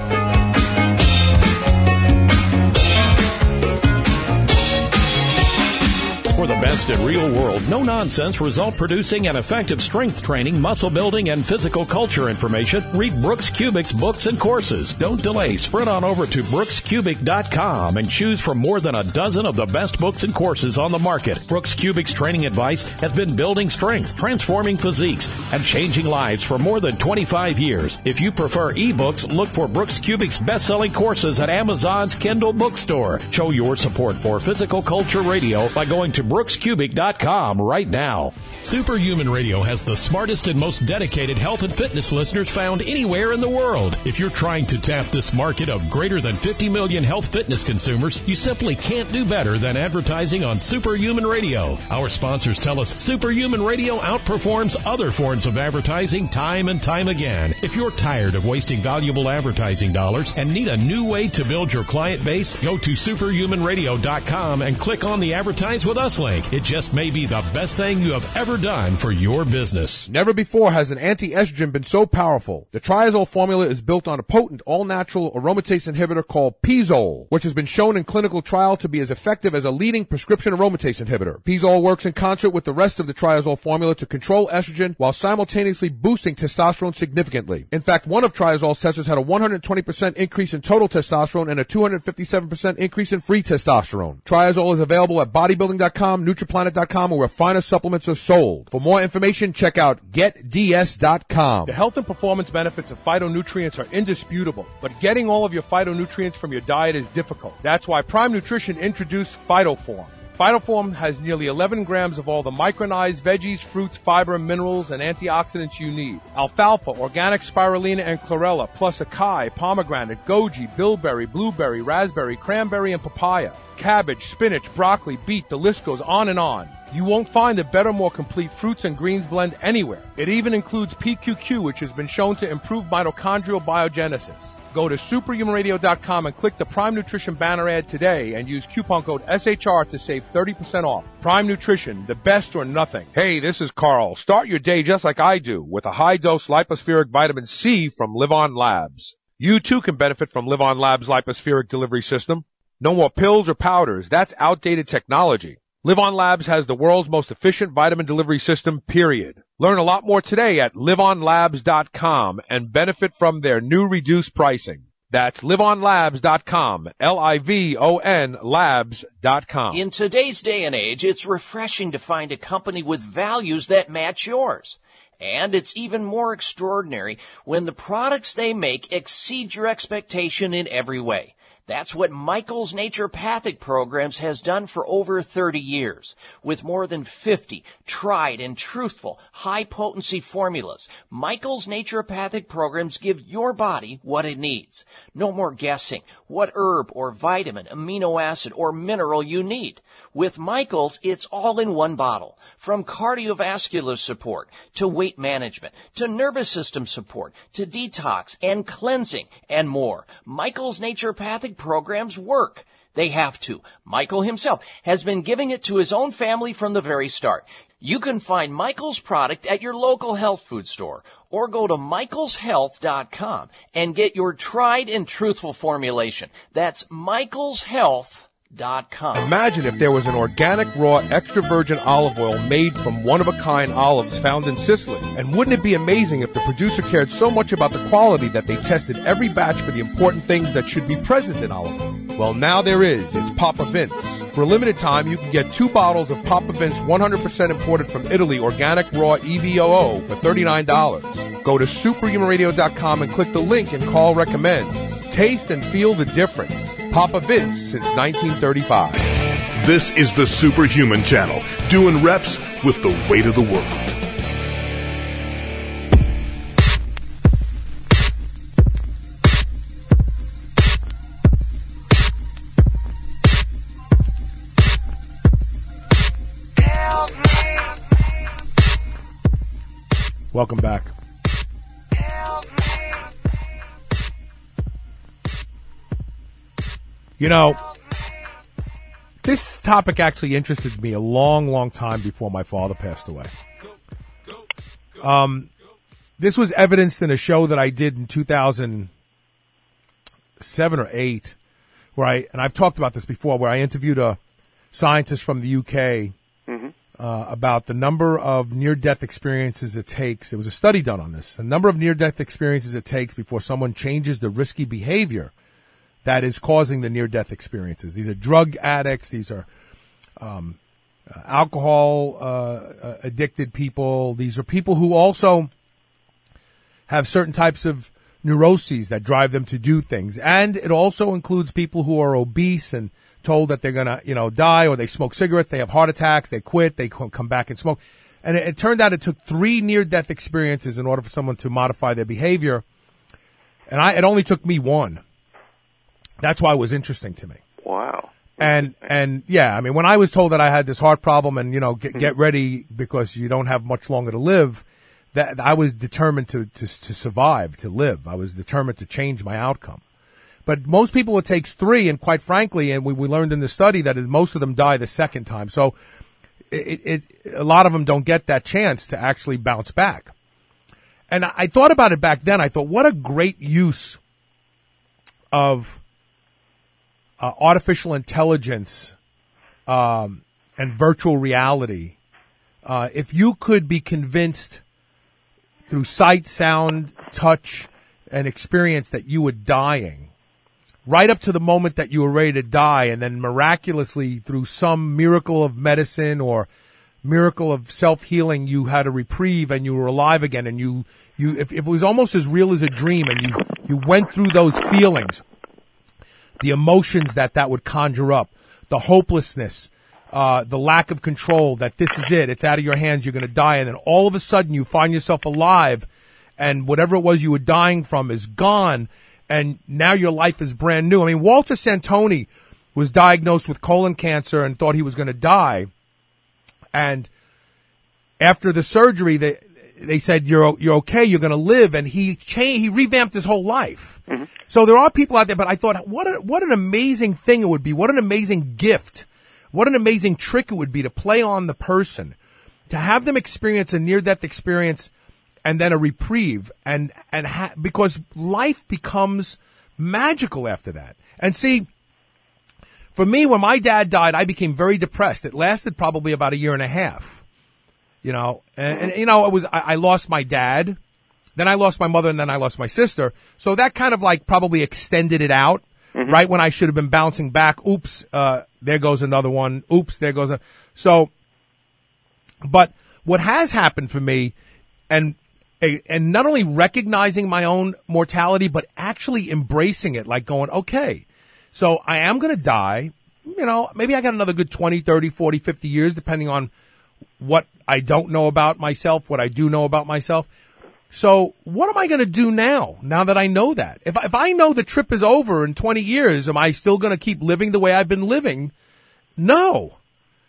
E: For the best in real world, no nonsense, result producing and effective strength training, muscle building, and physical culture information, read Brooks Kubik's books and courses. Don't delay. Sprint on over to brookskubik.com and choose from more than a dozen of the best books and courses on the market. Brooks Kubik's training advice has been building strength, transforming physiques, and changing lives for more than 25 years. If you prefer ebooks, look for Brooks Kubik's best-selling courses at Amazon's Kindle bookstore. Show your support for Physical Culture Radio by going to brookskubik.com right now.
C: Superhuman Radio has the smartest and most dedicated health and fitness listeners found anywhere in the world. If you're trying to tap this market of greater than 50 million health fitness consumers, you simply can't do better than advertising on Superhuman Radio. Our sponsors tell us Superhuman Radio outperforms other forms of advertising time and time again. If you're tired of wasting valuable advertising dollars and need a new way to build your client base, go to superhumanradio.com and click on the Advertise With Us link. It just may be the best thing you have ever done for your business.
A: Never before has an anti-estrogen been so powerful. The Triazole formula is built on a potent, all-natural aromatase inhibitor called Pizole, which has been shown in clinical trial to be as effective as a leading prescription aromatase inhibitor. Pizole works in concert with the rest of the Triazole formula to control estrogen while simultaneously boosting testosterone significantly. In fact, one of Triazole's testers had a 120% increase in total testosterone and a 257% increase in free testosterone. Triazole is available at bodybuilding.com, NutriPlanet.com, or where finer supplements are sold. For more information, check out GetDS.com.
F: The health and performance benefits of phytonutrients are indisputable, but getting all of your phytonutrients from your diet is difficult. That's why Prime Nutrition introduced PhytoForm. PhytoForm has nearly 11 grams of all the micronized veggies, fruits, fiber, minerals, and antioxidants you need. Alfalfa, organic spirulina, and chlorella, plus acai, pomegranate, goji, bilberry, blueberry, raspberry, cranberry, and papaya. Cabbage, spinach, broccoli, beet, the list goes on and on. You won't find a better, more complete fruits and greens blend anywhere. It even includes PQQ, which has been shown to improve mitochondrial biogenesis. Go to superhumanradio.com and click the Prime Nutrition banner ad today and use coupon code SHR to save 30% off. Prime Nutrition, the best or nothing. Hey, this is Carl. Start your day just like I do with a high-dose lipospheric vitamin C from Live On Labs. You too can benefit from Live On Labs' lipospheric delivery system. No more pills or powders. That's outdated technology. Live On Labs has the world's most efficient vitamin delivery system, period. Learn a lot more today at liveonlabs.com and benefit from their new reduced pricing. That's liveonlabs.com, Livon labs.com.
I: In today's day and age, it's refreshing to find a company with values that match yours. And it's even more extraordinary when the products they make exceed your expectation in every way. That's what Michael's Naturopathic Programs has done for over 30 years. With more than 50 tried and truthful high-potency formulas, Michael's Naturopathic Programs give your body what it needs. No more guessing what herb or vitamin, amino acid, or mineral you need. With Michael's, it's all in one bottle. From cardiovascular support to weight management to nervous system support to detox and cleansing and more. Michael's Naturopathic Programs work. They have to. Michael himself has been giving it to his own family from the very start. You can find Michael's product at your local health food store or go to michaelshealth.com and get your tried and truthful formulation. That's michaelshealth.com.
F: Imagine if there was an organic, raw, extra virgin olive oil made from one-of-a-kind olives found in Sicily. And wouldn't it be amazing if the producer cared so much about the quality that they tested every batch for the important things that should be present in olive oil? Well, now there is. It's Papa Vince. For a limited time, you can get 2 bottles of Papa Vince 100% imported from Italy organic raw EVOO for $39. Go to superhumanradio.com and click the link and call recommends. Taste and feel the difference. Papa Vince since 1935.
B: This is the Superhuman Channel, doing reps with the weight of the world.
A: Welcome back. You know, this topic actually interested me a long, long time before my father passed away. This was evidenced in a show that I did in 2007 or 8, where and I've talked about this before, where I interviewed a scientist from the UK about the number of near-death experiences it takes. There was a study done on this. The number of near-death experiences it takes before someone changes the risky behavior that is causing the near-death experiences. These are drug addicts. These are alcohol-addicted people. These are people who also have certain types of neuroses that drive them to do things. And it also includes people who are obese and told that they're going to, die, or they smoke cigarettes, they have heart attacks, they quit, they come back and smoke. And it turned out it took 3 near-death experiences in order for someone to modify their behavior. And it only took me 1. That's why it was interesting to me.
D: Wow.
A: And yeah, I mean, when I was told that I had this heart problem and, get ready because you don't have much longer to live, that I was determined to survive, to live. I was determined to change my outcome. But most people, it takes 3, and quite frankly, and we learned in the study that most of them die the second time. So a lot of them don't get that chance to actually bounce back. And I thought about it back then. I thought, what a great use of artificial intelligence and virtual reality. If you could be convinced through sight, sound, touch, and experience that you were dying, right up to the moment that you were ready to die, and then miraculously through some miracle of medicine or miracle of self-healing, you had a reprieve and you were alive again, and if it was almost as real as a dream, and you went through those feelings, the emotions that would conjure up, the hopelessness, the lack of control, that this is it, it's out of your hands, you're going to die, and then all of a sudden you find yourself alive, and whatever it was you were dying from is gone, and now your life is brand new. I mean, Walter Santoni was diagnosed with colon cancer and thought he was going to die, and after the surgery, they said, you're okay, you're going to live, and he revamped his whole life. Mm-hmm. So there are people out there, but I thought, what an amazing thing it would be, what an amazing gift, what an amazing trick it would be to play on the person, to have them experience a near-death experience and then a reprieve, because life becomes magical after that. And see, for me, when my dad died, I became very depressed. It lasted probably about 1.5 years. I lost my dad, then I lost my mother, and then I lost my sister. So that kind of probably extended it out, right when I should have been bouncing back. Oops, there goes another one. Oops, there goes but what has happened for me, and not only recognizing my own mortality, but actually embracing it, going, okay, so I am going to die. Maybe I got another good 20, 30, 40, 50 years, depending on what I don't know about myself, what I do know about myself. So what am I going to do now that I know that? If I know the trip is over in 20 years, am I still going to keep living the way I've been living? No,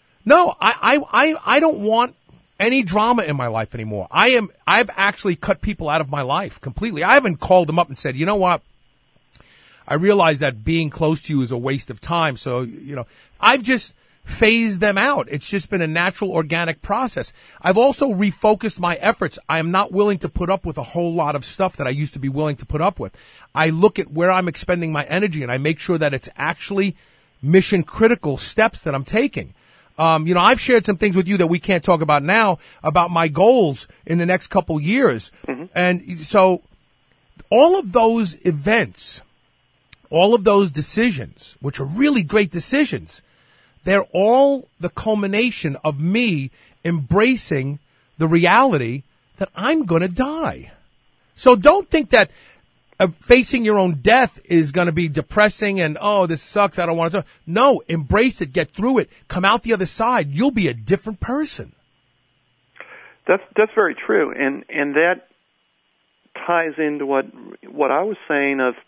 A: I don't want any drama in my life anymore. I've actually cut people out of my life completely. I haven't called them up and said, you know what? I realize that being close to you is a waste of time. So, I've just phased them out. It's just been a natural, organic process. I've also refocused my efforts. I am not willing to put up with a whole lot of stuff that I used to be willing to put up with. I look at where I'm expending my energy, and I make sure that it's actually mission critical steps that I'm taking. I've shared some things with you that we can't talk about now about my goals in the next couple years. Mm-hmm. And so all of those events, all of those decisions, which are really great decisions, they're all the culmination of me embracing the reality that I'm going to die. So don't think that facing your own death is going to be depressing and, oh, this sucks, I don't want to. No, embrace it, get through it, come out the other side. You'll be a different person.
D: That's very true, and that ties into what I was saying of,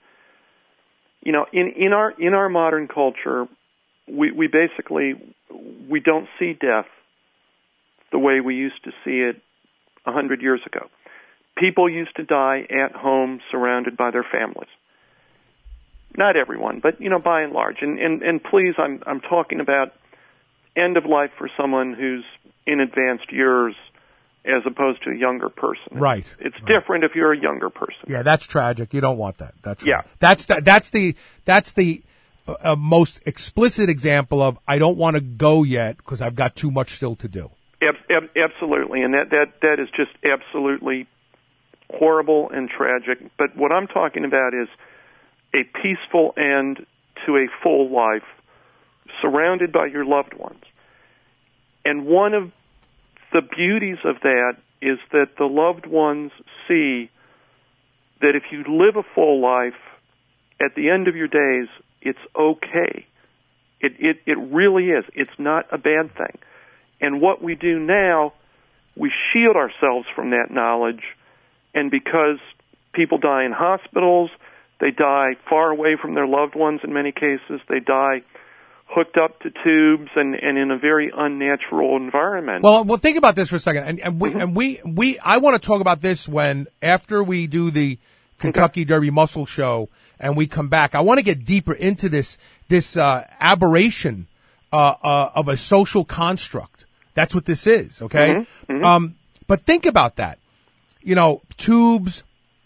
D: in our modern culture, we basically don't see death the way we used to see it 100 years ago. People used to die at home, surrounded by their families. Not everyone, but by and large. And please, I'm talking about end of life for someone who's in advanced years, as opposed to a younger person.
A: Right.
D: It's different if you're a younger person.
A: Yeah, that's tragic. You don't want that. That's
D: yeah.
A: Right. That's the most explicit example of I don't want to go yet because I've got too much still to do.
D: Absolutely, and that is just absolutely horrible and tragic. But what I'm talking about is a peaceful end to a full life, surrounded by your loved ones. And one of the beauties of that is that the loved ones see that if you live a full life, at the end of your days, it's okay. It really is. It's not a bad thing. And what we do now, we shield ourselves from that knowledge, and because people die in hospitals, they die far away from their loved ones in many cases, they die hooked up to tubes and in a very unnatural environment.
A: Well, think about this for a second, and we I want to talk about this after we do the Kentucky Derby Muscle Show and we come back. I want to get deeper into this aberration of a social construct. That's what this is, okay? Mm-hmm. Mm-hmm. But think about that. Tubes,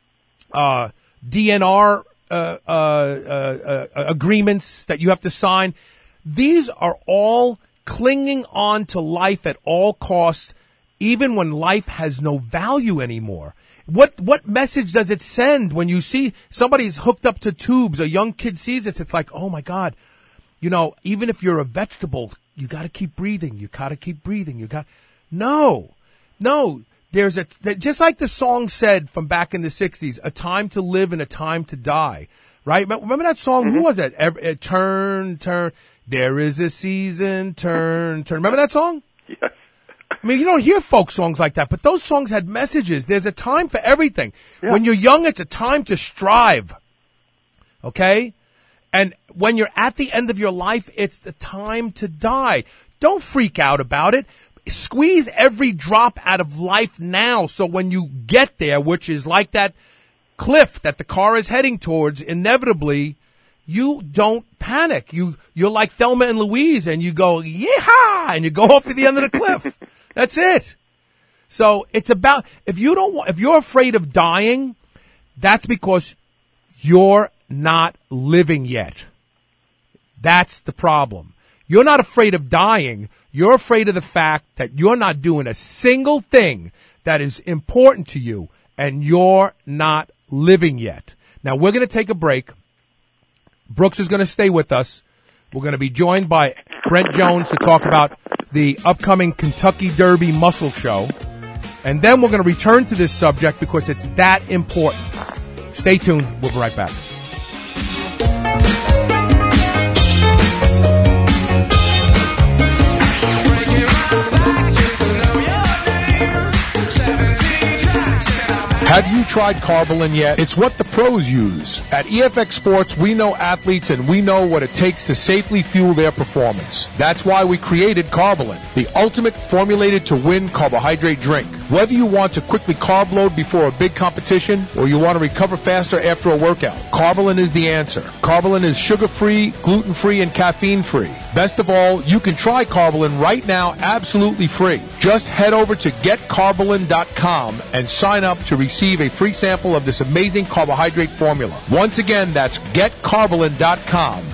A: DNR agreements that you have to sign. These are all clinging on to life at all costs, even when life has no value anymore. What message does it send when you see somebody's hooked up to tubes? A young kid sees it. It's like, oh my God, even if you're a vegetable, you got to keep breathing. You got to keep breathing. No. There's just like the song said from back in the 60s, a time to live and a time to die, right? Remember that song? Mm-hmm. Who was that? Turn. There is a season, turn. Remember that song?
D: Yes.
A: I mean, you don't hear folk songs like that, but those songs had messages. There's a time for everything. Yeah. When you're young, it's a time to strive. Okay? And when you're at the end of your life, it's the time to die. Don't freak out about it. Squeeze every drop out of life now, so when you get there, which is like that cliff that the car is heading towards, inevitably, you don't panic. You're like Thelma and Louise, and you go, yeehaw, and you go off at the end of the cliff. That's it. So it's about, if you're afraid of dying, that's because you're not living yet. That's the problem. You're not afraid of dying. You're afraid of the fact that you're not doing a single thing that is important to you, and you're not living yet. Now, we're going to take a break. Brooks is going to stay with us. We're going to be joined by Brent Jones to talk about the upcoming Kentucky Derby Muscle Show. And then we're going to return to this subject because it's that important. Stay tuned. We'll be right back.
F: Have you tried Carbolin yet? It's what the pros use. At EFX Sports, we know athletes and we know what it takes to safely fuel their performance. That's why we created Carbolin, the ultimate formulated to win carbohydrate drink. Whether you want to quickly carb load before a big competition or you want to recover faster after a workout, Carbolin is the answer. Carbolin is sugar-free, gluten-free, and caffeine-free. Best of all, you can try Carbolin right now absolutely free. Just head over to getcarbolin.com and sign up to receive a free sample of this amazing carbohydrate formula. Once again, that's getcarbolin.com.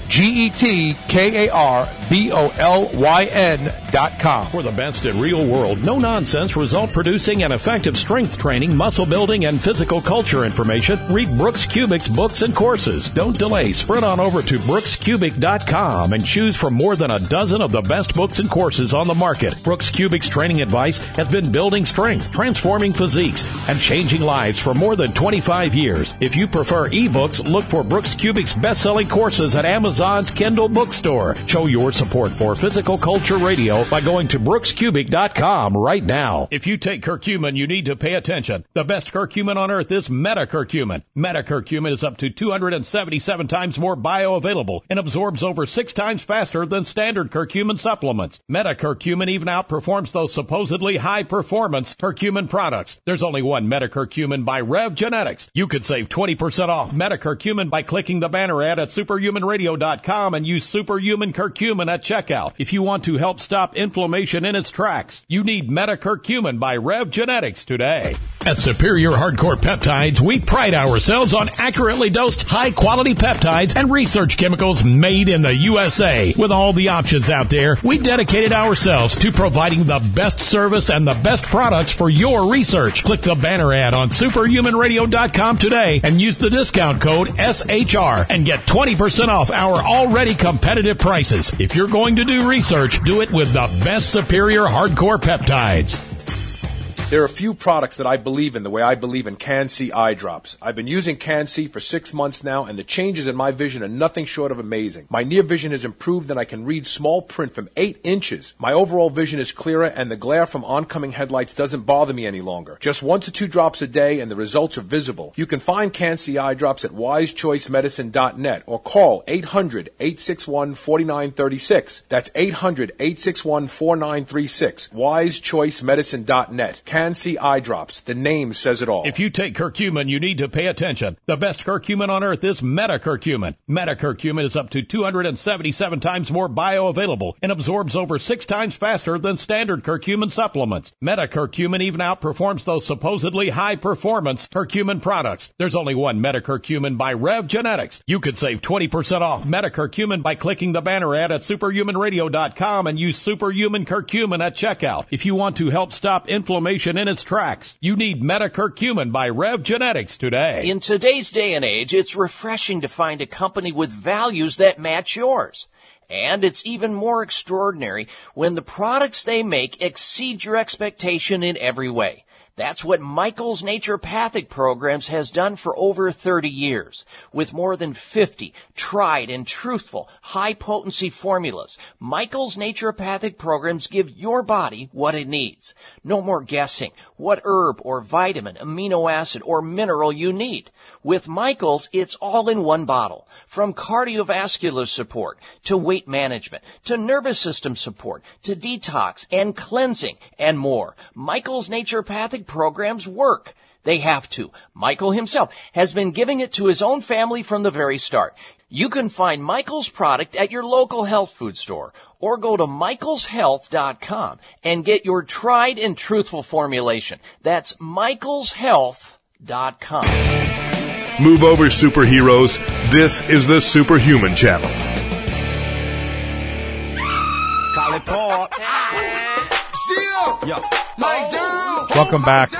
F: GetCarbolyn.com.
E: For the best in real world, no nonsense, result producing and effective strength training, muscle building, and physical culture information, read Brooks Kubik's books and courses. Don't delay. Sprint on over to BrooksCubic.com and choose from more than a dozen of the best books and courses on the market. Brooks Kubik's training advice has been building strength, transforming physiques, and changing lives for more than 25 years. If you prefer ebooks, look for Brooks Kubik's best-selling courses at Amazon's Kindle bookstore. Show your support for Physical Culture Radio by going to BrooksCubic.com right now. If you take curcumin, you need to pay attention. The best curcumin on earth is metacurcumin. Metacurcumin is up to 277 times more bioavailable and absorbs over 6 times faster than standard curcumin supplements. Metacurcumin even outperforms those supposedly high-performance curcumin products. There's only one metacurcumin by Rev Genetics. You could save 20% off metacurcumin by clicking the banner ad at superhumanradio.com and use superhuman curcumin at checkout. If you want to help stop inflammation in its tracks, you need metacurcumin by Rev Genetics today.
C: At Superior Hardcore Peptides, we pride ourselves on accurately dosed, high-quality peptides and research chemicals made in the USA. With all the options out there, we dedicated ourselves to providing the best service and the best products for your research. Click the banner ad on superhumanradio.com today and use the discount code SHR and get 20% off our already competitive prices. If you're going to do research, do it with the best Superior Hardcore Peptides.
F: There are a few products that I believe in the way I believe in Can-C eye drops. I've been using Can-C for 6 months now, and the changes in my vision are nothing short of amazing. My near vision has improved, and I can read small print from 8 inches. My overall vision is clearer, and the glare from oncoming headlights doesn't bother me any longer. Just 1 to 2 drops a day, and the results are visible. You can find Can-C eye drops at wisechoicemedicine.net or call 800-861-4936. That's 800-861-4936. wisechoicemedicine.net. Can-C eye drops. The name says it all.
C: If you take curcumin, you need to pay attention. The best curcumin on earth is metacurcumin. Metacurcumin is up to 277 times more bioavailable and absorbs over 6 times faster than standard curcumin supplements. Metacurcumin even outperforms those supposedly high-performance curcumin products. There's only one metacurcumin by Rev Genetics. You could save 20% off metacurcumin by clicking the banner ad at superhumanradio.com and use superhuman curcumin at checkout. If you want to help stop inflammation in its tracks, you need metacurcumin by Rev Genetics today.
I: In today's day and age, it's refreshing to find a company with values that match yours. And it's even more extraordinary when the products they make exceed your expectation in every way. That's what Michael's Naturopathic Programs has done for over 30 years. With more than 50 tried and truthful, high-potency formulas, Michael's Naturopathic Programs give your body what it needs. No more guessing what herb or vitamin, amino acid, or mineral you need. With Michael's, it's all in one bottle. From cardiovascular support, to weight management, to nervous system support, to detox and cleansing, and more. Michael's Naturopathic Programs work. They have to. Michael himself has been giving it to his own family from the very start. You can find Michael's product at your local health food store or go to michaelshealth.com and get your tried and truthful formulation. That's michaelshealth.com.
B: Move over, superheroes. This is the Superhuman Channel.
H: Call it Paul.
A: Yo. Welcome back.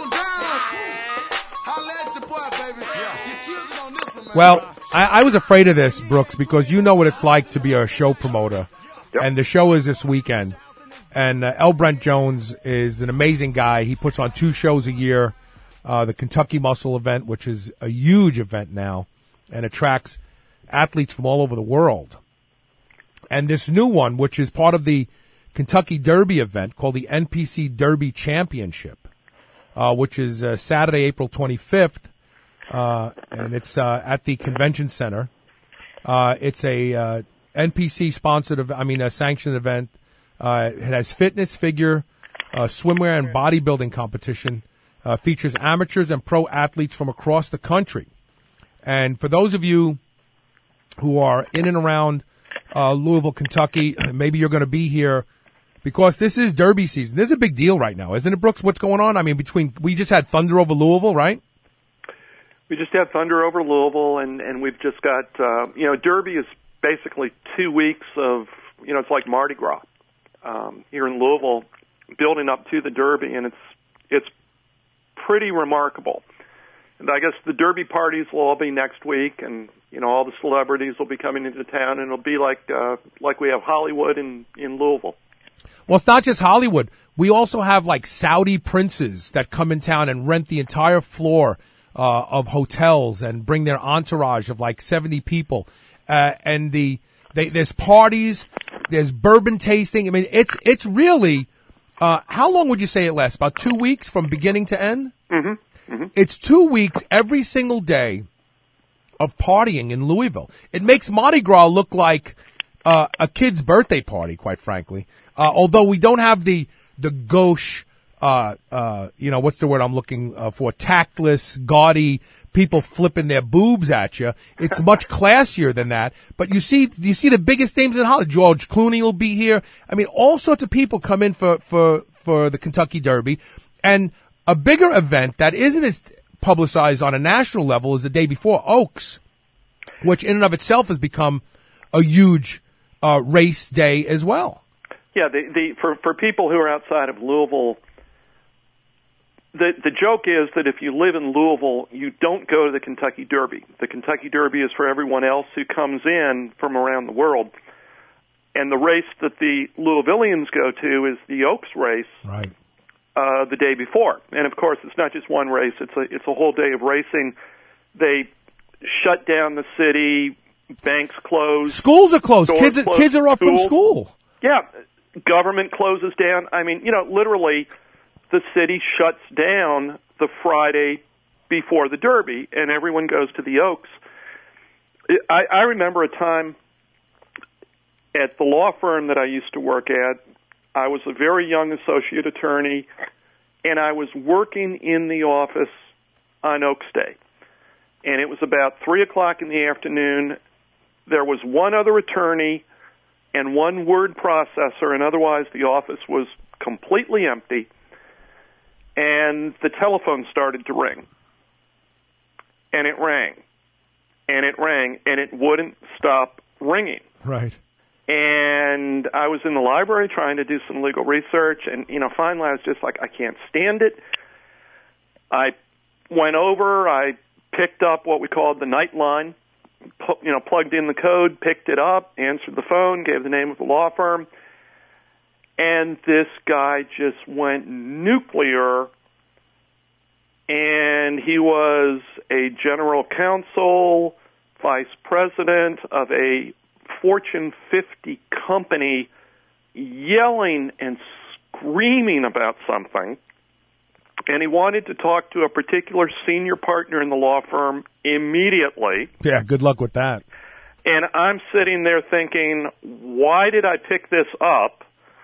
A: Well, I was afraid of this, Brooks, because you know what it's like to be a show promoter. Yep. And the show is this weekend. And L. Brent Jones is an amazing guy. He puts on 2 shows a year. The Kentucky Muscle event, which is a huge event now and attracts athletes from all over the world. And this new one, which is part of the Kentucky Derby event called the NPC Derby Championship, which is Saturday, April 25th, and it's at the Convention Center. It's a NPC sponsored, a sanctioned event. It has fitness, figure, swimwear and bodybuilding competition. Features amateurs and pro athletes from across the country. And for those of you who are in and around Louisville, Kentucky, maybe you're going to be here because this is Derby season. This is a big deal right now, isn't it, Brooks? What's going on? I mean, we just had Thunder over Louisville, right?
D: We just had Thunder over Louisville, and we've just got, Derby is basically 2 weeks of, it's like Mardi Gras here in Louisville, building up to the Derby, and it's pretty remarkable. And I guess the Derby parties will all be next week, and all the celebrities will be coming into town, and it'll be like we have Hollywood in Louisville.
A: Well, it's not just Hollywood. We also have like Saudi princes that come in town and rent the entire floor of hotels and bring their entourage of like 70 people. And there's parties, there's bourbon tasting. I mean, it's really. How long would you say it lasts? About 2 weeks from beginning to end?
D: Mm-hmm. Mm-hmm.
A: It's 2 weeks every single day of partying in Louisville. It makes Mardi Gras look like a kid's birthday party, quite frankly. Although we don't have the gauche, what's the word I'm looking for? Tactless, gaudy people flipping their boobs at you. It's much classier than that. But you see the biggest names in Hollywood. George Clooney will be here. I mean, all sorts of people come in for the Kentucky Derby. And a bigger event that isn't as publicized on a national level is the day before, Oaks, which in and of itself has become a huge race day as well.
D: Yeah, for people who are outside of Louisville, the joke is that if you live in Louisville, you don't go to the Kentucky Derby. The Kentucky Derby is for everyone else who comes in from around the world. And the race that the Louisvillians go to is the Oaks race,
A: right?
D: The day before. And of course, it's not just one race; it's a whole day of racing. They shut down the city. Banks close.
A: Schools are closed. Kids are off from school.
D: Yeah, government closes down. I mean, literally, the city shuts down the Friday before the Derby, and everyone goes to the Oaks. I remember a time at the law firm that I used to work at. I was a very young associate attorney, and I was working in the office on Oaks Day. And it was about 3 o'clock in the afternoon. There was one other attorney and one word processor, and otherwise the office was completely empty. And the telephone started to ring. And it rang. And it rang. And it wouldn't stop ringing.
A: Right.
D: And I was in the library trying to do some legal research, and, finally I was just like, I can't stand it. I went over, I picked up what we called the night line, plugged in the code, picked it up, answered the phone, gave the name of the law firm, and this guy just went nuclear, and he was a general counsel, vice president of a Fortune 50 company, yelling and screaming about something, and he wanted to talk to a particular senior partner in the law firm immediately.
A: Yeah, good luck with that.
D: And I'm sitting there thinking, why did I pick this up?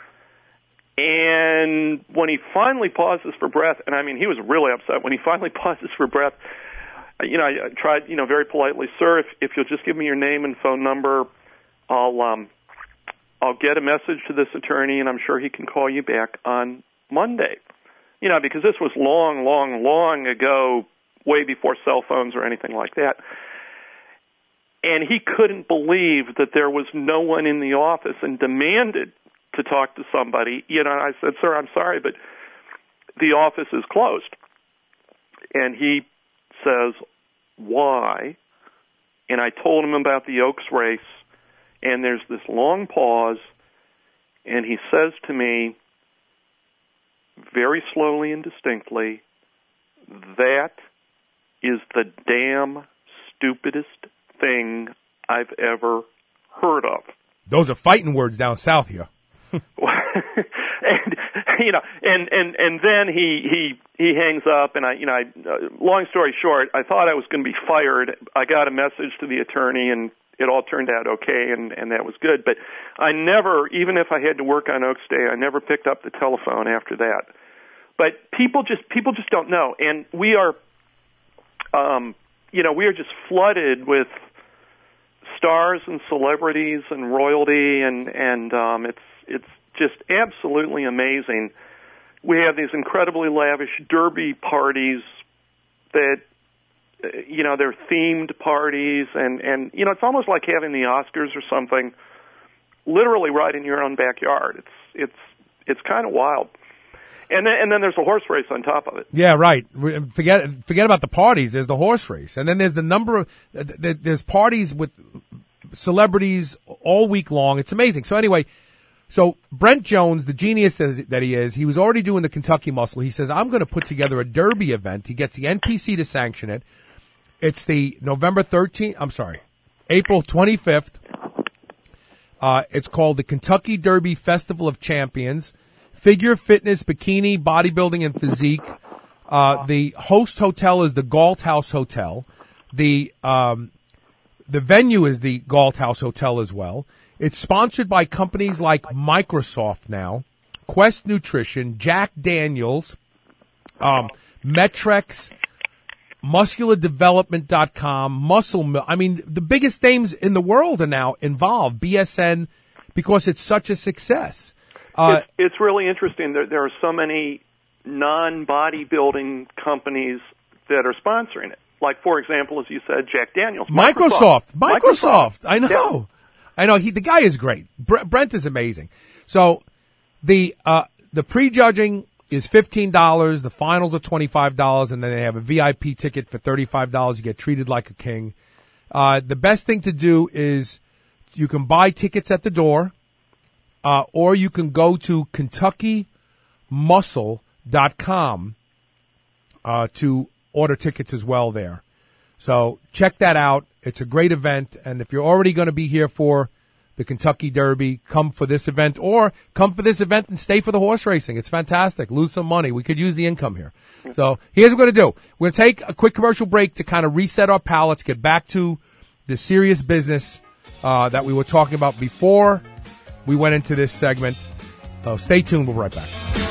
D: And when he finally pauses for breath, and I mean, he was really upset. When he finally pauses for breath, I tried, very politely, sir, if you'll just give me your name and phone number, I'll get a message to this attorney, and I'm sure he can call you back on Monday. Because this was long, long, long ago, way before cell phones or anything like that. And he couldn't believe that there was no one in the office and demanded to talk to somebody. I said, sir, I'm sorry, but the office is closed. And he says, why? And I told him about the Oaks race. And there's this long pause, and he says to me, very slowly and distinctly, that is the damn stupidest thing I've ever heard of.
A: Those are fighting words down south here.
D: And then he hangs up, and long story short, I thought I was going to be fired. I got a message to the attorney, and it all turned out okay, and that was good. But I never, even if I had to work on Oaks Day, I never picked up the telephone after that. But people just don't know, and we are, we are just flooded with stars and celebrities and royalty, and it's just absolutely amazing. We have these incredibly lavish derby parties that, they're themed parties, and it's almost like having the Oscars or something, literally right in your own backyard. It's kind of wild. And then there's a horse race on top of it.
A: Yeah, right. Forget about the parties. There's the horse race, and then there's the number of there's parties with celebrities all week long. It's amazing. So anyway, Brent Jones, the genius that he is, he was already doing the Kentucky Muscle. He says, I'm going to put together a derby event. He gets the NPC to sanction it. It's the April 25th. It's called the Kentucky Derby Festival of Champions. Figure, fitness, bikini, bodybuilding, and physique. The host hotel is the Galt House Hotel. The venue is the Galt House Hotel as well. It's sponsored by companies like Microsoft now, Quest Nutrition, Jack Daniels, Metrex, MuscularDevelopment.com, Muscle Milk. I mean, the biggest names in the world are now involved, BSN, because it's such a success.
D: It's really interesting. There are so many non-bodybuilding companies that are sponsoring it. Like, for example, as you said, Jack Daniels.
A: Microsoft. I know. Yeah. I know. The guy is great. Brent is amazing. So the prejudging is $15. The finals are $25, and then they have a VIP ticket for $35. You get treated like a king. The best thing to do is you can buy tickets at the door, or you can go to KentuckyMuscle.com to order tickets as well there. So check that out. It's a great event, and if you're already going to be here for the Kentucky Derby, come for this event, or come for this event and stay for the horse racing. It's fantastic. Lose some money. We could use the income here. So here's what we're going to do. We're going to take a quick commercial break to kind of reset our palates, get back to the serious business that we were talking about before we went into this segment. So stay tuned. We'll be right back.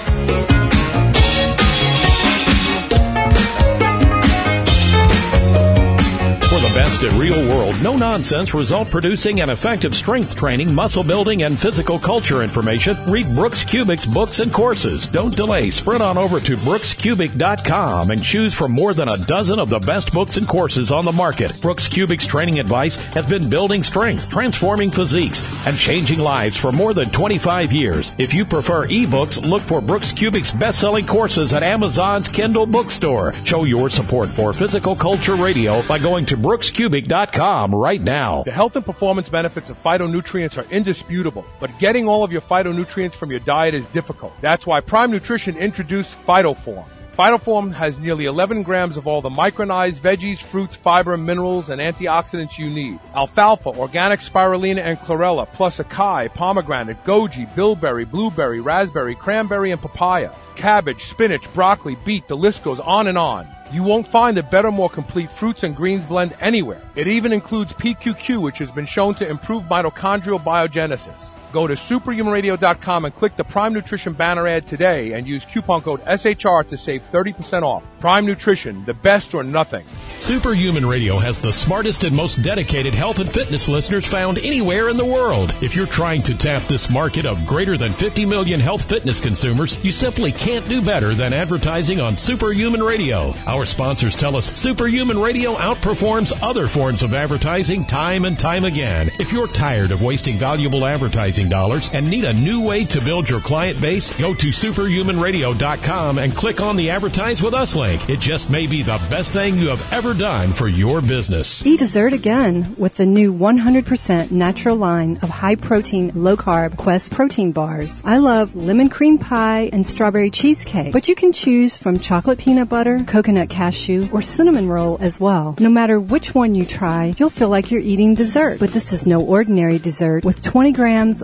C: For the best at Real World, no-nonsense, result-producing, and effective strength training, muscle building, and physical culture information, read Brooks Kubik's books and courses. Don't delay. Sprint on over to BrooksKubik.com and choose from more than a dozen of the best books and courses on the market. Brooks Kubik's training advice has been building strength, transforming physiques, and changing lives for more than 25 years. If you prefer ebooks, look for Brooks Kubik's best-selling courses at Amazon's Kindle bookstore. Show your support for Physical Culture Radio by going to BrooksKubik.com right now.
F: The health and performance benefits of phytonutrients are indisputable, but getting all of your phytonutrients from your diet is difficult. That's why Prime Nutrition introduced PhytoForm. PhytoForm has nearly 11 grams of all the micronized veggies, fruits, fiber, minerals, and antioxidants you need. Alfalfa, organic spirulina, and chlorella, plus acai, pomegranate, goji, bilberry, blueberry, raspberry, cranberry, and papaya. Cabbage, spinach, broccoli, beet, the list goes on and on. You won't find a better, more complete fruits and greens blend anywhere. It even includes PQQ, which has been shown to improve mitochondrial biogenesis. Go to superhumanradio.com and click the Prime Nutrition banner ad today and use coupon code SHR to save 30% off. Prime Nutrition, the best or nothing.
C: Superhuman Radio has the smartest and most dedicated health and fitness listeners found anywhere in the world. If you're trying to tap this market of greater than 50 million health fitness consumers, you simply can't do better than advertising on Superhuman Radio. Our sponsors tell us Superhuman Radio outperforms other forms of advertising time and time again. If you're tired of wasting valuable advertising dollars and need a new way to build your client base, go to superhumanradio.com and click on the Advertise With Us link. It just may be the best thing you have ever done for your business.
J: Eat dessert again with the new 100% natural line of high-protein, low-carb Quest protein bars. I love lemon cream pie and strawberry cheesecake, but you can choose from chocolate peanut butter, coconut cashew, or cinnamon roll as well. No matter which one you try, you'll feel like you're eating dessert. But this is no ordinary dessert with 20 grams of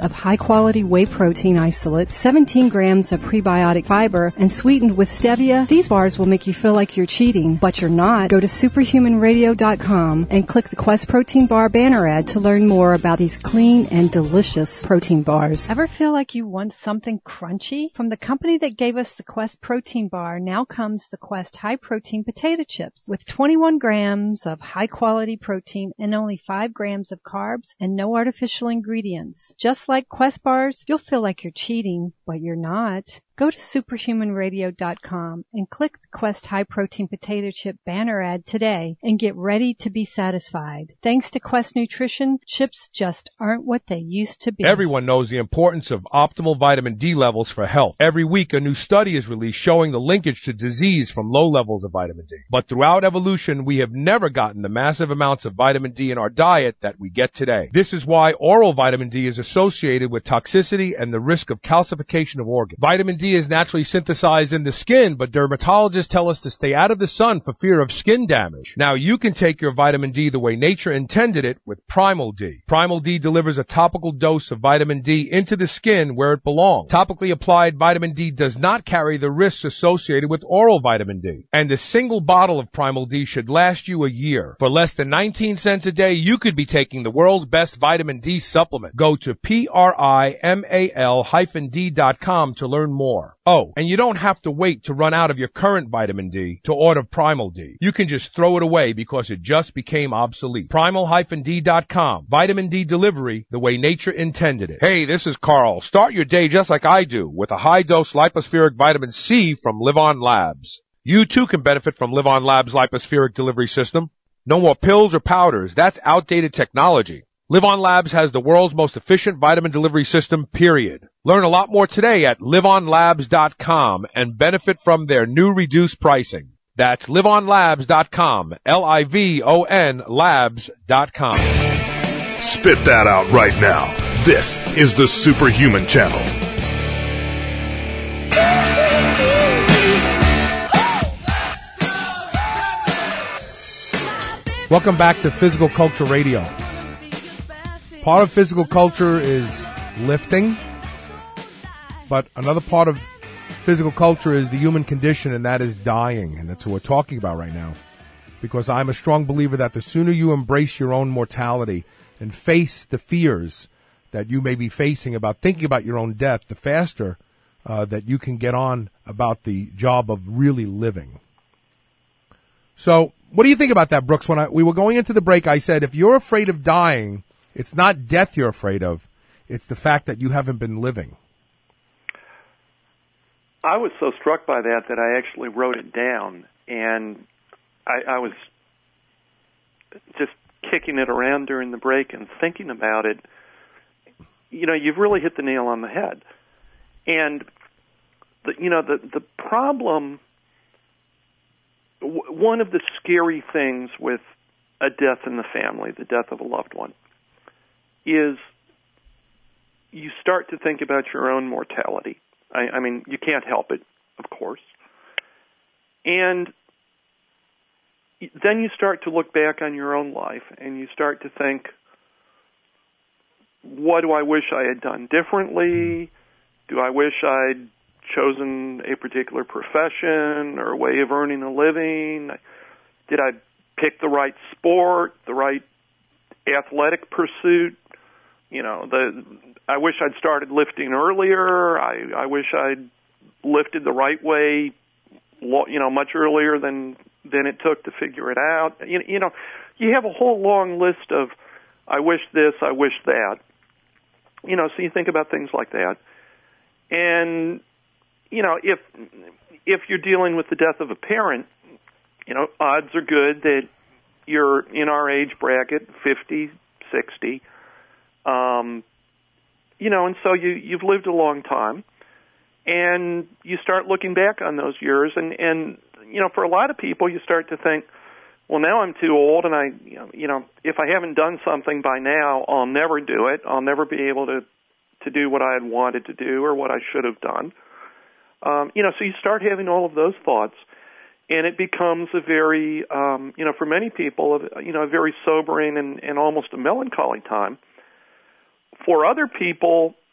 J: of high-quality whey protein isolate, 17 grams of prebiotic fiber, and sweetened with stevia, these bars will make you feel like you're cheating, but you're not. Go to superhumanradio.com and click the Quest Protein Bar banner ad to learn more about these clean and delicious protein bars.
G: Ever feel like you want something crunchy? From the company that gave us the Quest Protein Bar, now comes the Quest High Protein Potato Chips with 21 grams of high-quality protein and only 5 grams of carbs and no artificial ingredients. Just like Quest bars, you'll feel like you're cheating, but you're not. Go to superhumanradio.com and click the Quest High Protein Potato Chip banner ad today and get ready to be satisfied. Thanks to Quest Nutrition, chips just aren't what they used to be.
F: Everyone knows the importance of optimal vitamin D levels for health. Every week, a new study is released showing the linkage to disease from low levels of vitamin D. But throughout evolution, we have never gotten the massive amounts of vitamin D in our diet that we get today. This is why oral vitamin D is associated with toxicity and the risk of calcification of organs. Vitamin D is naturally synthesized in the skin, but dermatologists tell us to stay out of the sun for fear of skin damage. Now you can take your vitamin D the way nature intended it with Primal D. Primal D delivers a topical dose of vitamin D into the skin where it belongs. Topically applied vitamin D does not carry the risks associated with oral vitamin D. And a single bottle of Primal D should last you a year. For less than 19 cents a day, you could be taking the world's best vitamin D supplement. Go to primal-d.com to learn more. Oh, and you don't have to wait to run out of your current vitamin D to order Primal D. You can just throw it away because it just became obsolete. Primal-d.com. Vitamin D delivery the way nature intended it. Hey, this is Carl. Start your day just like I do with a high-dose lipospheric vitamin C from Live On Labs. You too can benefit from Live On Labs' lipospheric delivery system. No more pills or powders. That's outdated technology. Live On Labs has the world's most efficient vitamin delivery system, period. Learn a lot more today at liveonlabs.com and benefit from their new reduced pricing. That's liveonlabs.com, Livon labs.com.
B: Spit that out right now. This is the Superhuman Channel.
A: Welcome back to Physical Culture Radio. Part of physical culture is lifting, but another part of physical culture is the human condition, and that is dying, and that's what we're talking about right now. Because I'm a strong believer that the sooner you embrace your own mortality and face the fears that you may be facing about thinking about your own death, the faster that you can get on about the job of really living. So, what do you think about that, Brooks? When we were going into the break, I said, if you're afraid of dying, it's not death you're afraid of. It's the fact that you haven't been living.
D: I was so struck by that I actually wrote it down, and I was just kicking it around during the break and thinking about it. You know, you've really hit the nail on the head. And, the problem, one of the scary things with a death in the family, the death of a loved one, is you start to think about your own mortality. I mean, you can't help it, of course. And then you start to look back on your own life, and you start to think, what do I wish I had done differently? Do I wish I'd chosen a particular profession or a way of earning a living? Did I pick the right sport, the right athletic pursuit? I wish I'd started lifting earlier. I wish I'd lifted the right way, much earlier than it took to figure it out. You have a whole long list of, I wish this, I wish that. So you think about things like that. And, if you're dealing with the death of a parent, odds are good that you're in our age bracket, 50, 60. And so you've lived a long time, and you start looking back on those years, and for a lot of people, you start to think, well, now I'm too old, and if I haven't done something by now, I'll never do it. I'll never be able to do what I had wanted to do or what I should have done. So you start having all of those thoughts, and it becomes a very, for many people, a very sobering and almost a melancholy time. For other people,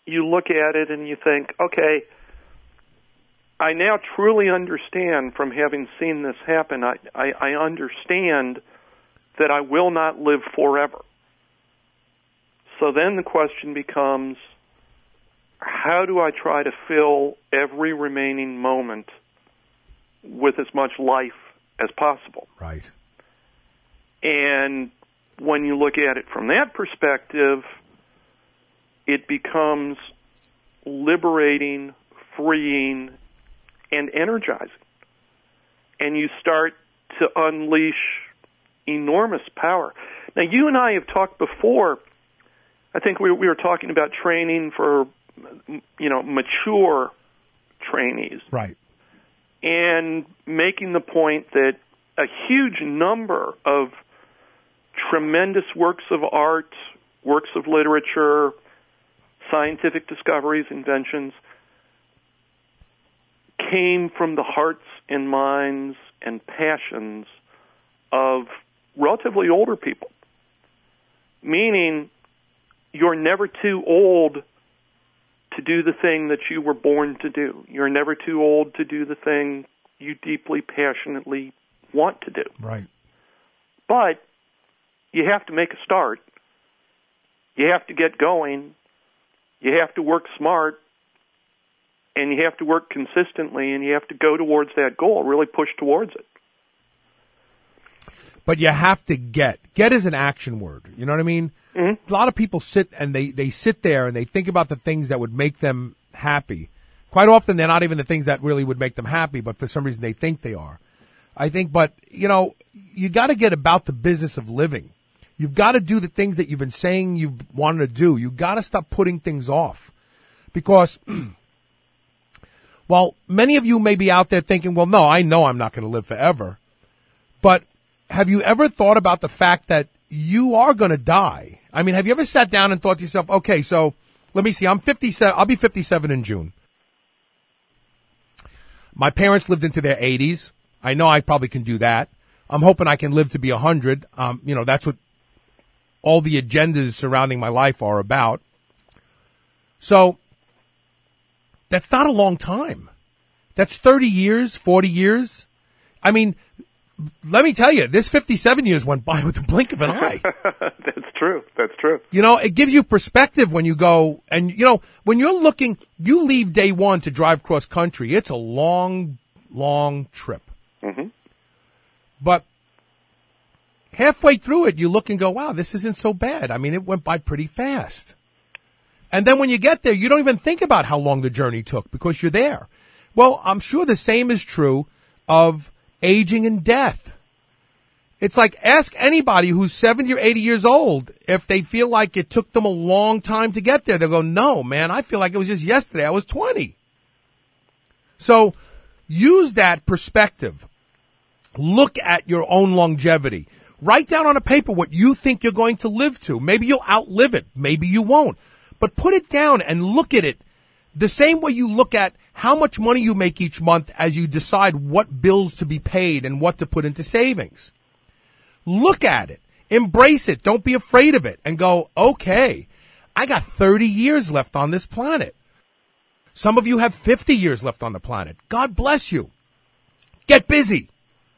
D: you look at it and you think, okay, I now truly understand from having seen this happen, I understand that I will not live forever. So then the question becomes, how do I try to fill every remaining moment with as much life as possible?
A: Right.
D: And when you look at it from that perspective, it becomes liberating, freeing, and energizing. And you start to unleash enormous power. Now, you and I have talked before, I think we were talking about training for, mature trainees.
A: Right.
D: And making the point that a huge number of tremendous works of art, works of literature, scientific discoveries, inventions, came from the hearts and minds and passions of relatively older people. Meaning, you're never too old to do the thing that you were born to do. You're never too old to do the thing you deeply, passionately want to do.
A: Right.
D: But you have to make a start. You have to get going. You have to work smart. And you have to work consistently, and you have to go towards that goal, really push towards it.
A: But you have to get. Get is an action word. You know what I mean? Mm-hmm. A lot of people sit and they sit there and they think about the things that would make them happy. Quite often, they're not even the things that really would make them happy, but for some reason they think they are. I think, but, you got to get about the business of living. You've got to do the things that you've been saying you wanted to do. You've got to stop putting things off. Because, while many of you may be out there thinking, well, no, I know I'm not going to live forever. But have you ever thought about the fact that you are going to die? I mean, have you ever sat down and thought to yourself, okay, so let me see, I'm 57, I'll be 57 in June. My parents lived into their 80s. I know I probably can do that. I'm hoping I can live to be 100. That's what all the agendas surrounding my life are about. So that's not a long time. That's 30 years, 40 years. I mean, let me tell you, this 57 years went by with the blink of an eye.
D: That's true. That's true.
A: It gives you perspective when you go, and, when you're looking, you leave day one to drive cross country. It's a long, long trip.
D: Mm-hmm.
A: But halfway through it, you look and go, wow, this isn't so bad. I mean, it went by pretty fast. And then when you get there, you don't even think about how long the journey took because you're there. Well, I'm sure the same is true of aging and death. It's like, ask anybody who's 70 or 80 years old if they feel like it took them a long time to get there. They'll go, no, man, I feel like it was just yesterday. I was 20. So use that perspective. Look at your own longevity. Write down on a paper what you think you're going to live to. Maybe you'll outlive it. Maybe you won't. But put it down and look at it the same way you look at how much money you make each month as you decide what bills to be paid and what to put into savings. Look at it. Embrace it. Don't be afraid of it. And go, okay, I got 30 years left on this planet. Some of you have 50 years left on the planet. God bless you. Get busy.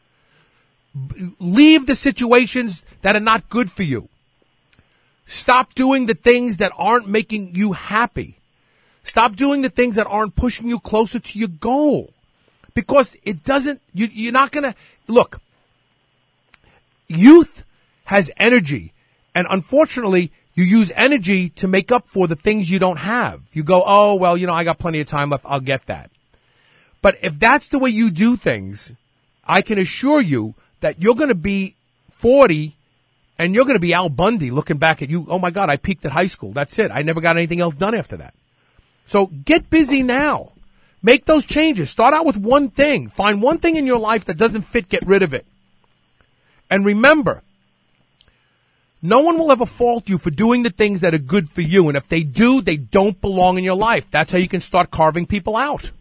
A: Leave the situations that are not good for you. Stop doing the things that aren't making you happy. Stop doing the things that aren't pushing you closer to your goal. Because it doesn't, you're not going to, look, youth has energy. And unfortunately, you use energy to make up for the things you don't have. You go, oh, well, I got plenty of time left. I'll get that. But if that's the way you do things, I can assure you that you're going to be 40 and you're going to be Al Bundy looking back at you. Oh, my God, I peaked at high school. That's it. I never got anything else done after that. So get busy now. Make those changes. Start out with one thing. Find one thing in your life that doesn't fit. Get rid of it. And remember, no one will ever fault you for doing the things that are good for you. And if they do, they don't belong in your life. That's how you can start carving people out.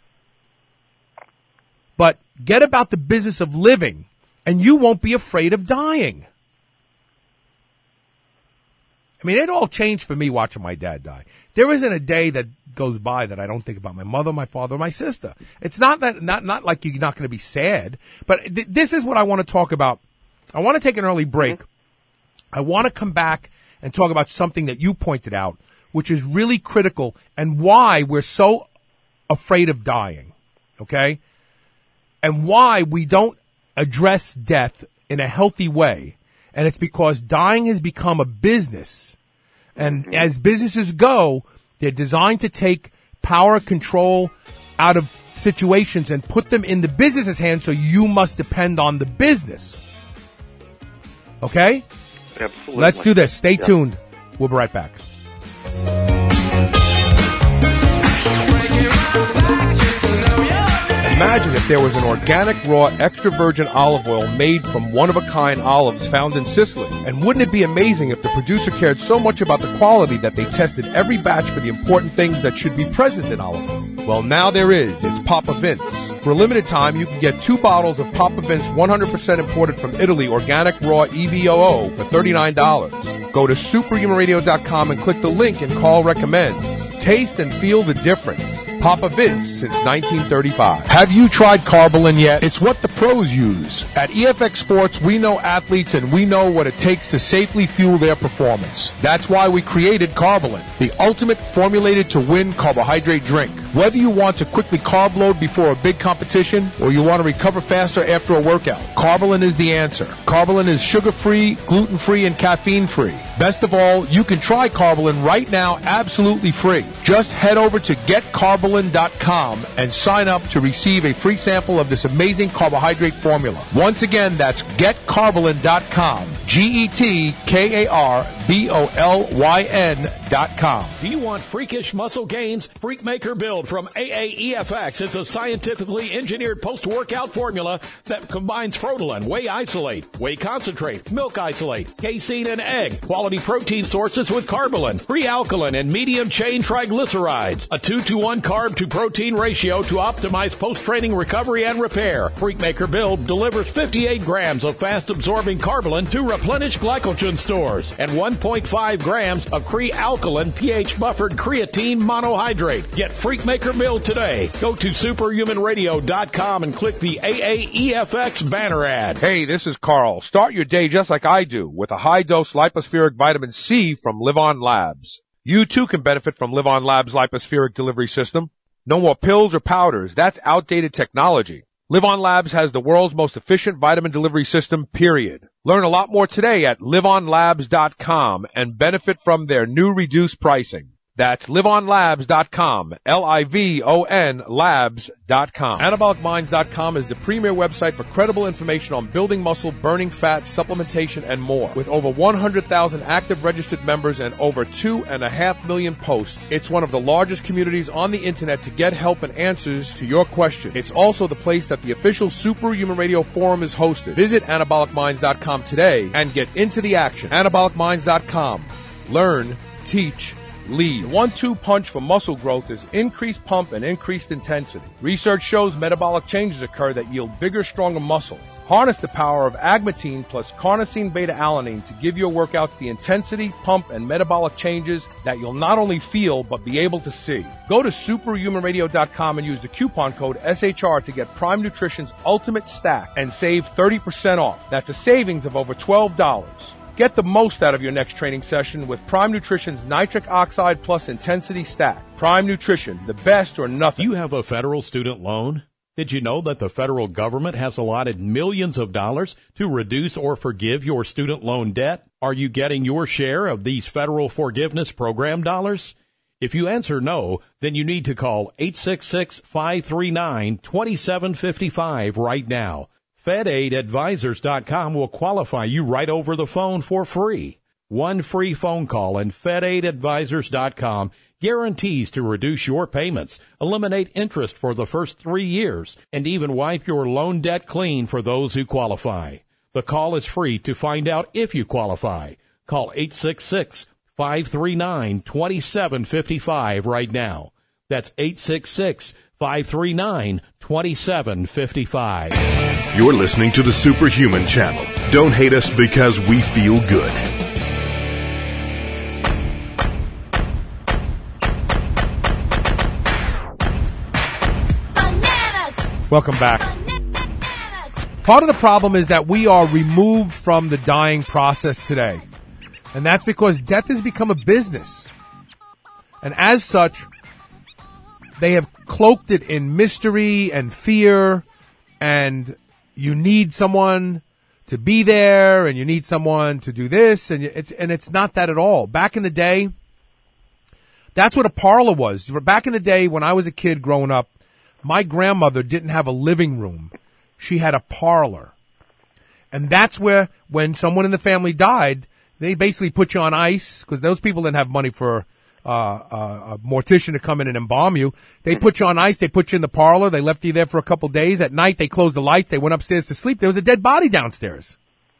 A: But get about the business of living, and you won't be afraid of dying. I mean, it all changed for me watching my dad die. There isn't a day that goes by that I don't think about my mother, my father, my sister. It's not like you're not going to be sad, but this is what I want to talk about. I want to take an early break. I want to come back and talk about something that you pointed out, which is really critical and why we're so afraid of dying, okay? And why we don't address death in a healthy way. And it's because dying has become a business. And as businesses go, they're designed to take power, control out of situations and put them in the business's hands, so you must depend on the business. Okay?
D: Absolutely.
A: Let's do this. Stay tuned. We'll be right back.
F: Imagine if there was an organic, raw, extra virgin olive oil made from one-of-a-kind olives found in Sicily. And wouldn't it be amazing if the producer cared so much about the quality that they tested every batch for the important things that should be present in olive oil? Well, now there is. It's Papa Vince. For a limited time, you can get 2 bottles of Papa Vince 100% imported from Italy organic raw EVOO for $39. Go to superhumanradio.com and click the link and call recommends. Taste and feel the difference. Papa Vince since 1935. Have you tried Carbolin yet? It's what the pros use. At EFX Sports, we know athletes and we know what it takes to safely fuel their performance. That's why we created Carbolin, the ultimate formulated to win carbohydrate drink. Whether you want to quickly carb load before a big competition or you want to recover faster after a workout, Carbolin is the answer. Carbolin is sugar-free, gluten-free, and caffeine-free. Best of all, you can try Carbolin right now absolutely free. Just head over to getcarbolin.com and sign up to receive a free sample of this amazing carbohydrate formula. Once again, that's getcarbolin.com. GetCarbolin.com.
C: Do you want freakish muscle gains? Freakmaker Build from AAEFX is a scientifically engineered post-workout formula that combines Frotalin, whey isolate, whey concentrate, milk isolate, casein, and egg, quality protein sources with Carbolin, free alkaline, and medium-chain triglycerides. A 2-to-1 carb-to-protein ratio to optimize post-training recovery and repair. Freakmaker Build delivers 58 grams of fast-absorbing Carbolin to replenish glycogen stores and 1.5 grams of alkaline pH-buffered creatine monohydrate. Get Freakmaker Build today. Go to superhumanradio.com and click the AAEFX banner ad.
F: Hey, this is Carl. Start your day just like I do with a high-dose lipospheric vitamin C from Live On Labs. You too can benefit from Live On Labs' lipospheric delivery system. No more pills or powders. That's outdated technology. Live On Labs has the world's most efficient vitamin delivery system, period. Learn a lot more today at liveonlabs.com and benefit from their new reduced pricing. That's liveonlabs.com, Livon labs.com.
A: AnabolicMinds.com is the premier website for credible information on building muscle, burning fat, supplementation, and more. With over 100,000 active registered members and over 2.5 million posts, it's one of the largest communities on the internet to get help and answers to your questions. It's also the place that the official Superhuman Radio Forum is hosted. Visit AnabolicMinds.com today and get into the action. AnabolicMinds.com. Learn, teach, lead.
F: The 1-2 punch for muscle growth is increased pump and increased intensity. Research shows metabolic changes occur that yield bigger, stronger muscles. Harness the power of agmatine plus carnosine beta-alanine to give your workouts the intensity, pump, and metabolic changes that you'll not only feel but be able to see. Go to superhumanradio.com and use the coupon code SHR to get Prime Nutrition's Ultimate Stack and save 30% off. That's a savings of over $12. Get the most out of your next training session with Prime Nutrition's Nitric Oxide Plus Intensity Stack. Prime Nutrition, the best or nothing.
C: You have a federal student loan? Did you know that the federal government has allotted millions of dollars to reduce or forgive your student loan debt? Are you getting your share of these federal forgiveness program dollars? If you answer no, then you need to call 866-539-2755 right now. FedAidAdvisors.com will qualify you right over the phone for free. One free phone call and FedAidAdvisors.com guarantees to reduce your payments, eliminate interest for the first 3 years, and even wipe your loan debt clean for those who qualify. The call is free to find out if you qualify. Call 866-539-2755 right now. That's 866-539-2755.
B: You're listening to the Superhuman Channel. Don't hate us because we feel good.
A: Welcome back. Part of the problem is that we are removed from the dying process today. And that's because death has become a business. And as such, they have cloaked it in mystery and fear, and you need someone to be there, and you need someone to do this, and it's not that at all. Back in the day, that's what a parlor was. Back in the day when I was a kid growing up, my grandmother didn't have a living room. She had a parlor. And that's where, when someone in the family died, they basically put you on ice, because those people didn't have money for a mortician to come in and embalm you. They put you on ice. They put you in the parlor. They left you there for a couple days. At night, they closed the lights. They went upstairs to sleep. There was a dead body downstairs.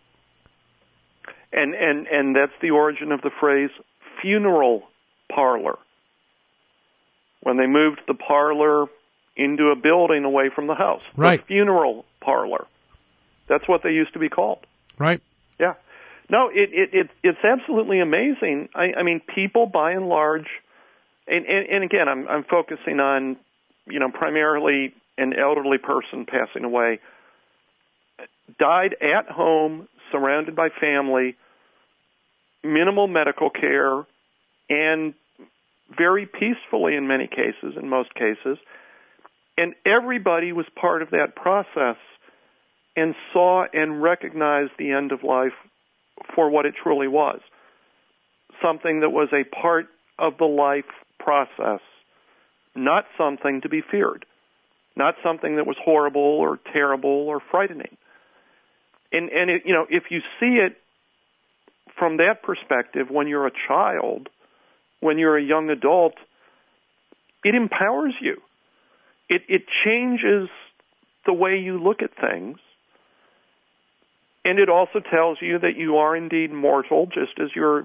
D: And that's the origin of the phrase funeral parlor. When they moved the parlor into a building away from the house.
A: Right.
D: The funeral parlor. That's what they used to be called.
A: Right.
D: Yeah. No, it's absolutely amazing. I mean, people by and large, and again, I'm focusing on, primarily an elderly person passing away, died at home, surrounded by family, minimal medical care, and very peacefully in many cases, in most cases. And everybody was part of that process and saw and recognized the end of life for what it truly was, something that was a part of the life process, not something to be feared, not something that was horrible or terrible or frightening. And if you see it from that perspective, when you're a child, when you're a young adult, it empowers you. It changes the way you look at things. And it also tells you that you are indeed mortal, just as your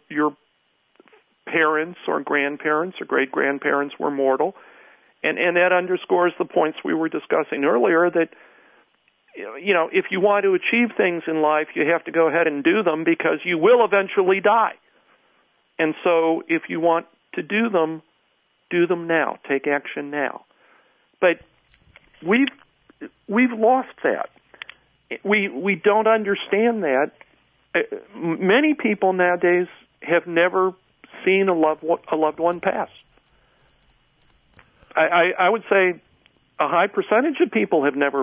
D: parents or grandparents or great-grandparents were mortal. And that underscores the points we were discussing earlier, that, if you want to achieve things in life, you have to go ahead and do them, because you will eventually die. And so if you want to do them now. Take action now. But we've lost that. We don't understand that. Many people nowadays have never seen a loved one pass. I would say a high percentage of people have never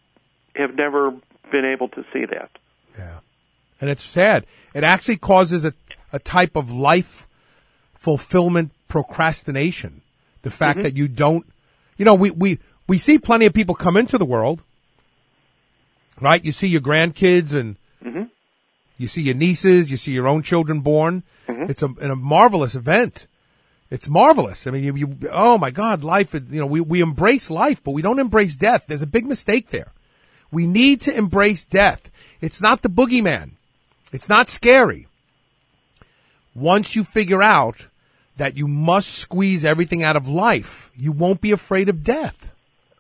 D: been able to see that.
A: Yeah, and it's sad. It actually causes a type of life fulfillment procrastination. The fact that you don't, we see plenty of people come into the world. Right? You see your grandkids and you see your nieces, you see your own children born. It's a marvelous event. It's marvelous. I mean, you oh my God, life, we embrace life, but we don't embrace death. There's a big mistake there. We need to embrace death. It's not the boogeyman. It's not scary. Once you figure out that you must squeeze everything out of life, you won't be afraid of death.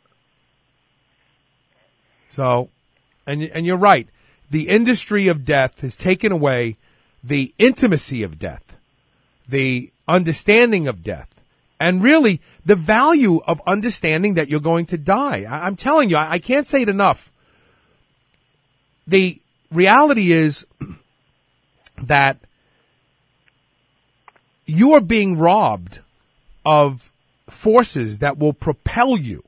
A: So, and you're right. The industry of death has taken away the intimacy of death, the understanding of death, and really the value of understanding that you're going to die. I'm telling you, I can't say it enough. The reality is that you are being robbed of forces that will propel you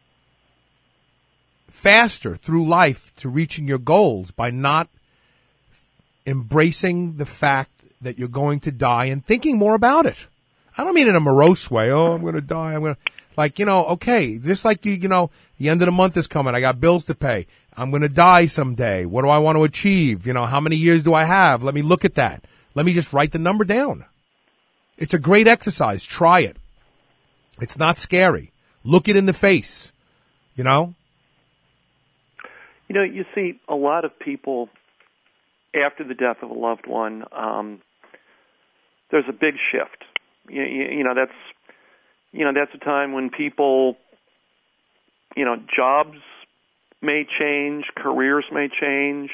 A: faster through life to reaching your goals by not embracing the fact that you're going to die and thinking more about it. I don't mean in a morose way. Oh, I'm going to die. I'm going to, okay, just like the end of the month is coming. I got bills to pay. I'm going to die someday. What do I want to achieve? How many years do I have? Let me look at that. Let me just write the number down. It's a great exercise. Try it. It's not scary. Look it in the face.
D: You see a lot of people after the death of a loved one, there's a big shift. That's a time when people, jobs may change, careers may change.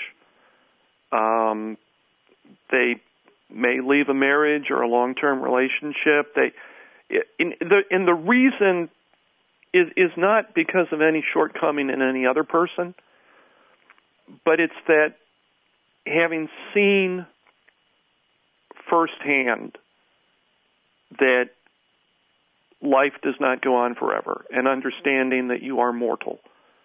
D: They may leave a marriage or a long-term relationship. And the reason is not because of any shortcoming in any other person, but it's that having seen firsthand that life does not go on forever, and understanding that you are mortal,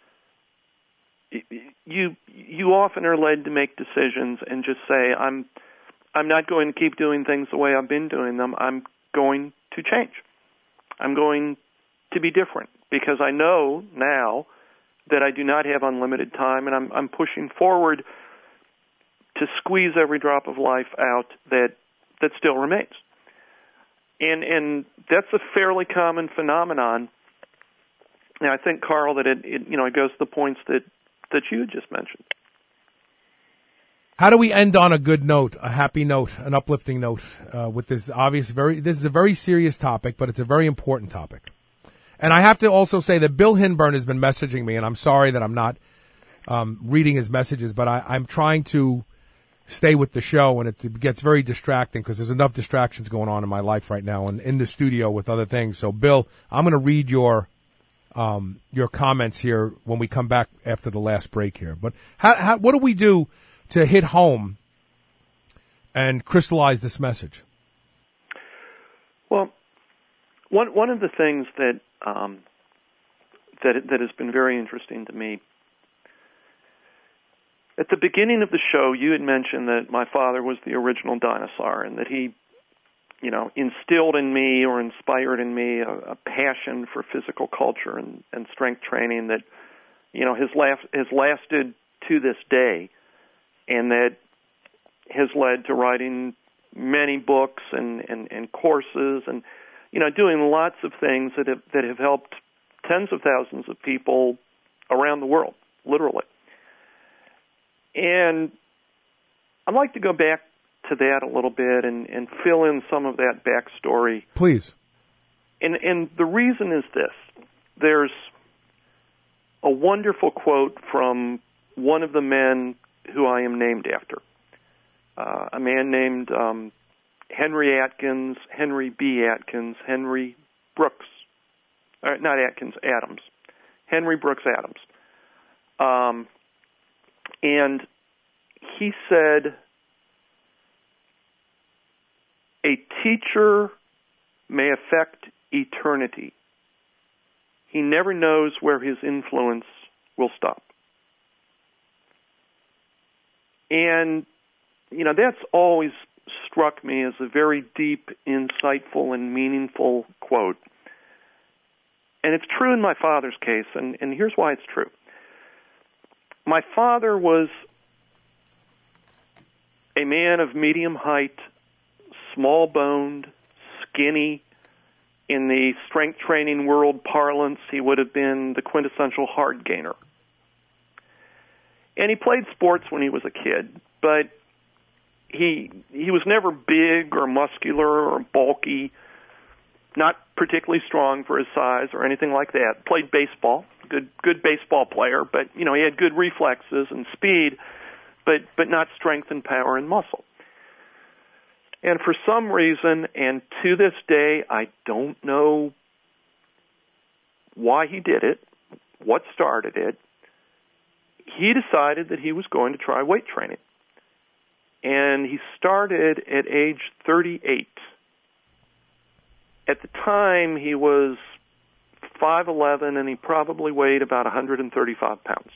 D: you often are led to make decisions and just say, I'm not going to keep doing things the way I've been doing them. I'm going to change. I'm going to be different, because I know now that I do not have unlimited time, and I'm pushing forward to squeeze every drop of life out that still remains. And that's a fairly common phenomenon. And I think, Carl, that it goes to the points that you had just mentioned.
A: How do we end on a good note, a happy note, an uplifting note with this this is a very serious topic, but it's a very important topic. And I have to also say that Bill Hinburn has been messaging me, and I'm sorry that I'm not reading his messages, but I'm trying to stay with the show, and it gets very distracting because there's enough distractions going on in my life right now and in the studio with other things. So, Bill, I'm going to read your comments here when we come back after the last break here. But what do we do to hit home and crystallize this message?
D: Well, one of the things that has been very interesting to me, at the beginning of the show, you had mentioned that my father was the original dinosaur, and that he, instilled in me or inspired in me a passion for physical culture and strength training that, has lasted to this day, and that has led to writing many books and courses and, doing lots of things that have helped tens of thousands of people around the world, literally. And I'd like to go back to that a little bit and fill in some of that backstory.
A: Please.
D: And the reason is this. There's a wonderful quote from one of the men who I am named after, a man named Henry B. Atkins, Henry Brooks, not Atkins, Adams, Henry Brooks Adams. And he said, a teacher may affect eternity. He never knows where his influence will stop. And, that's always struck me as a very deep, insightful, and meaningful quote. And it's true in my father's case, and here's why it's true. My father was a man of medium height, small-boned, skinny. In the strength training world parlance, he would have been the quintessential hard gainer. And he played sports when he was a kid, but he was never big or muscular or bulky, not particularly strong for his size or anything like that. Played baseball, good baseball player, but he had good reflexes and speed, but not strength and power and muscle. And for some reason, and to this day, I don't know why he did it, what started it, he decided that he was going to try weight training. And he started at age 38. At the time, he was 5'11", and he probably weighed about 135 pounds.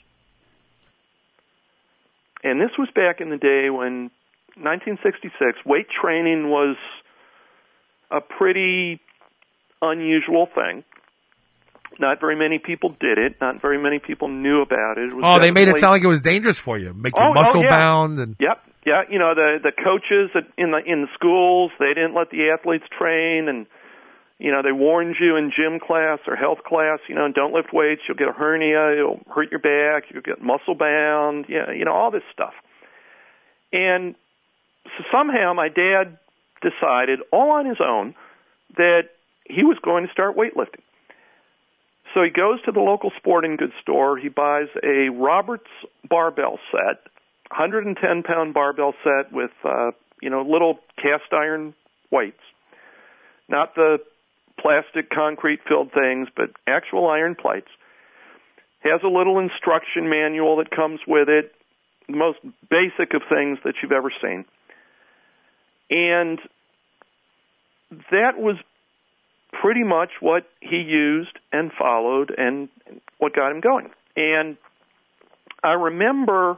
D: And this was back in the day when, 1966, weight training was a pretty unusual thing. Not very many people did it. Not very many people knew about it.
A: They made it sound like it was dangerous for you, make you muscle bound. And
D: Yep. Yeah, the coaches in the schools, they didn't let the athletes train, and they warned you in gym class or health class, don't lift weights, you'll get a hernia, you'll hurt your back, you'll get muscle bound, all this stuff. And so somehow my dad decided, all on his own, that he was going to start weightlifting. So he goes to the local sporting goods store, he buys a Roberts barbell set, 110-pound barbell set with, little cast iron weights, not the plastic concrete-filled things, but actual iron plates. Has a little instruction manual that comes with it, the most basic of things that you've ever seen. And that was pretty much what he used and followed and what got him going. And I remember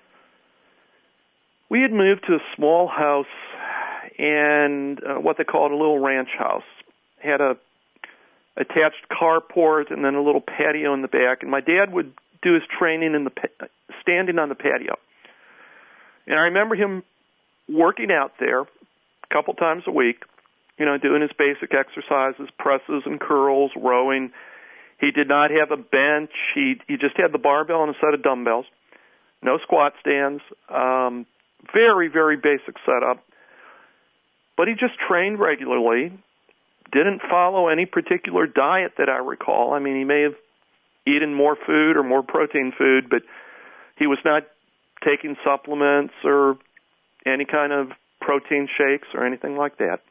D: we had moved to a small house and what they called a little ranch house. Had a attached carport and then a little patio in the back. And my dad would do his training in standing on the patio. And I remember him working out there a couple times a week, doing his basic exercises, presses and curls, rowing. He did not have a bench. He just had the barbell and a set of dumbbells. No squat stands. Very, very basic setup. But he just trained regularly. Didn't follow any particular diet that I recall. I mean, he may have eaten more food or more protein food, but he was not taking supplements or any kind of protein shakes or anything like that.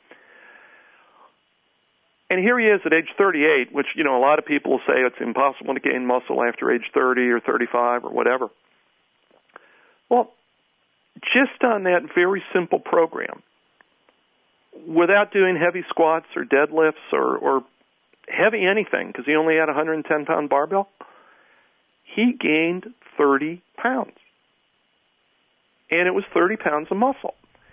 D: And here he is at age 38, which, a lot of people will say it's impossible to gain muscle after age 30 or 35 or whatever. Well, just on that very simple program, without doing heavy squats or deadlifts or heavy anything, because he only had a 110-pound barbell, he gained 30 pounds. And it was 30 pounds of muscle.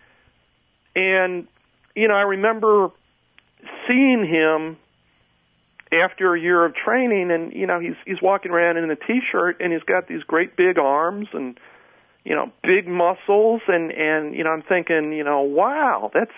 D: And, I remember seeing him after a year of training, and, he's walking around in a T-shirt, and he's got these great big arms and, big muscles, and I'm thinking, wow, that's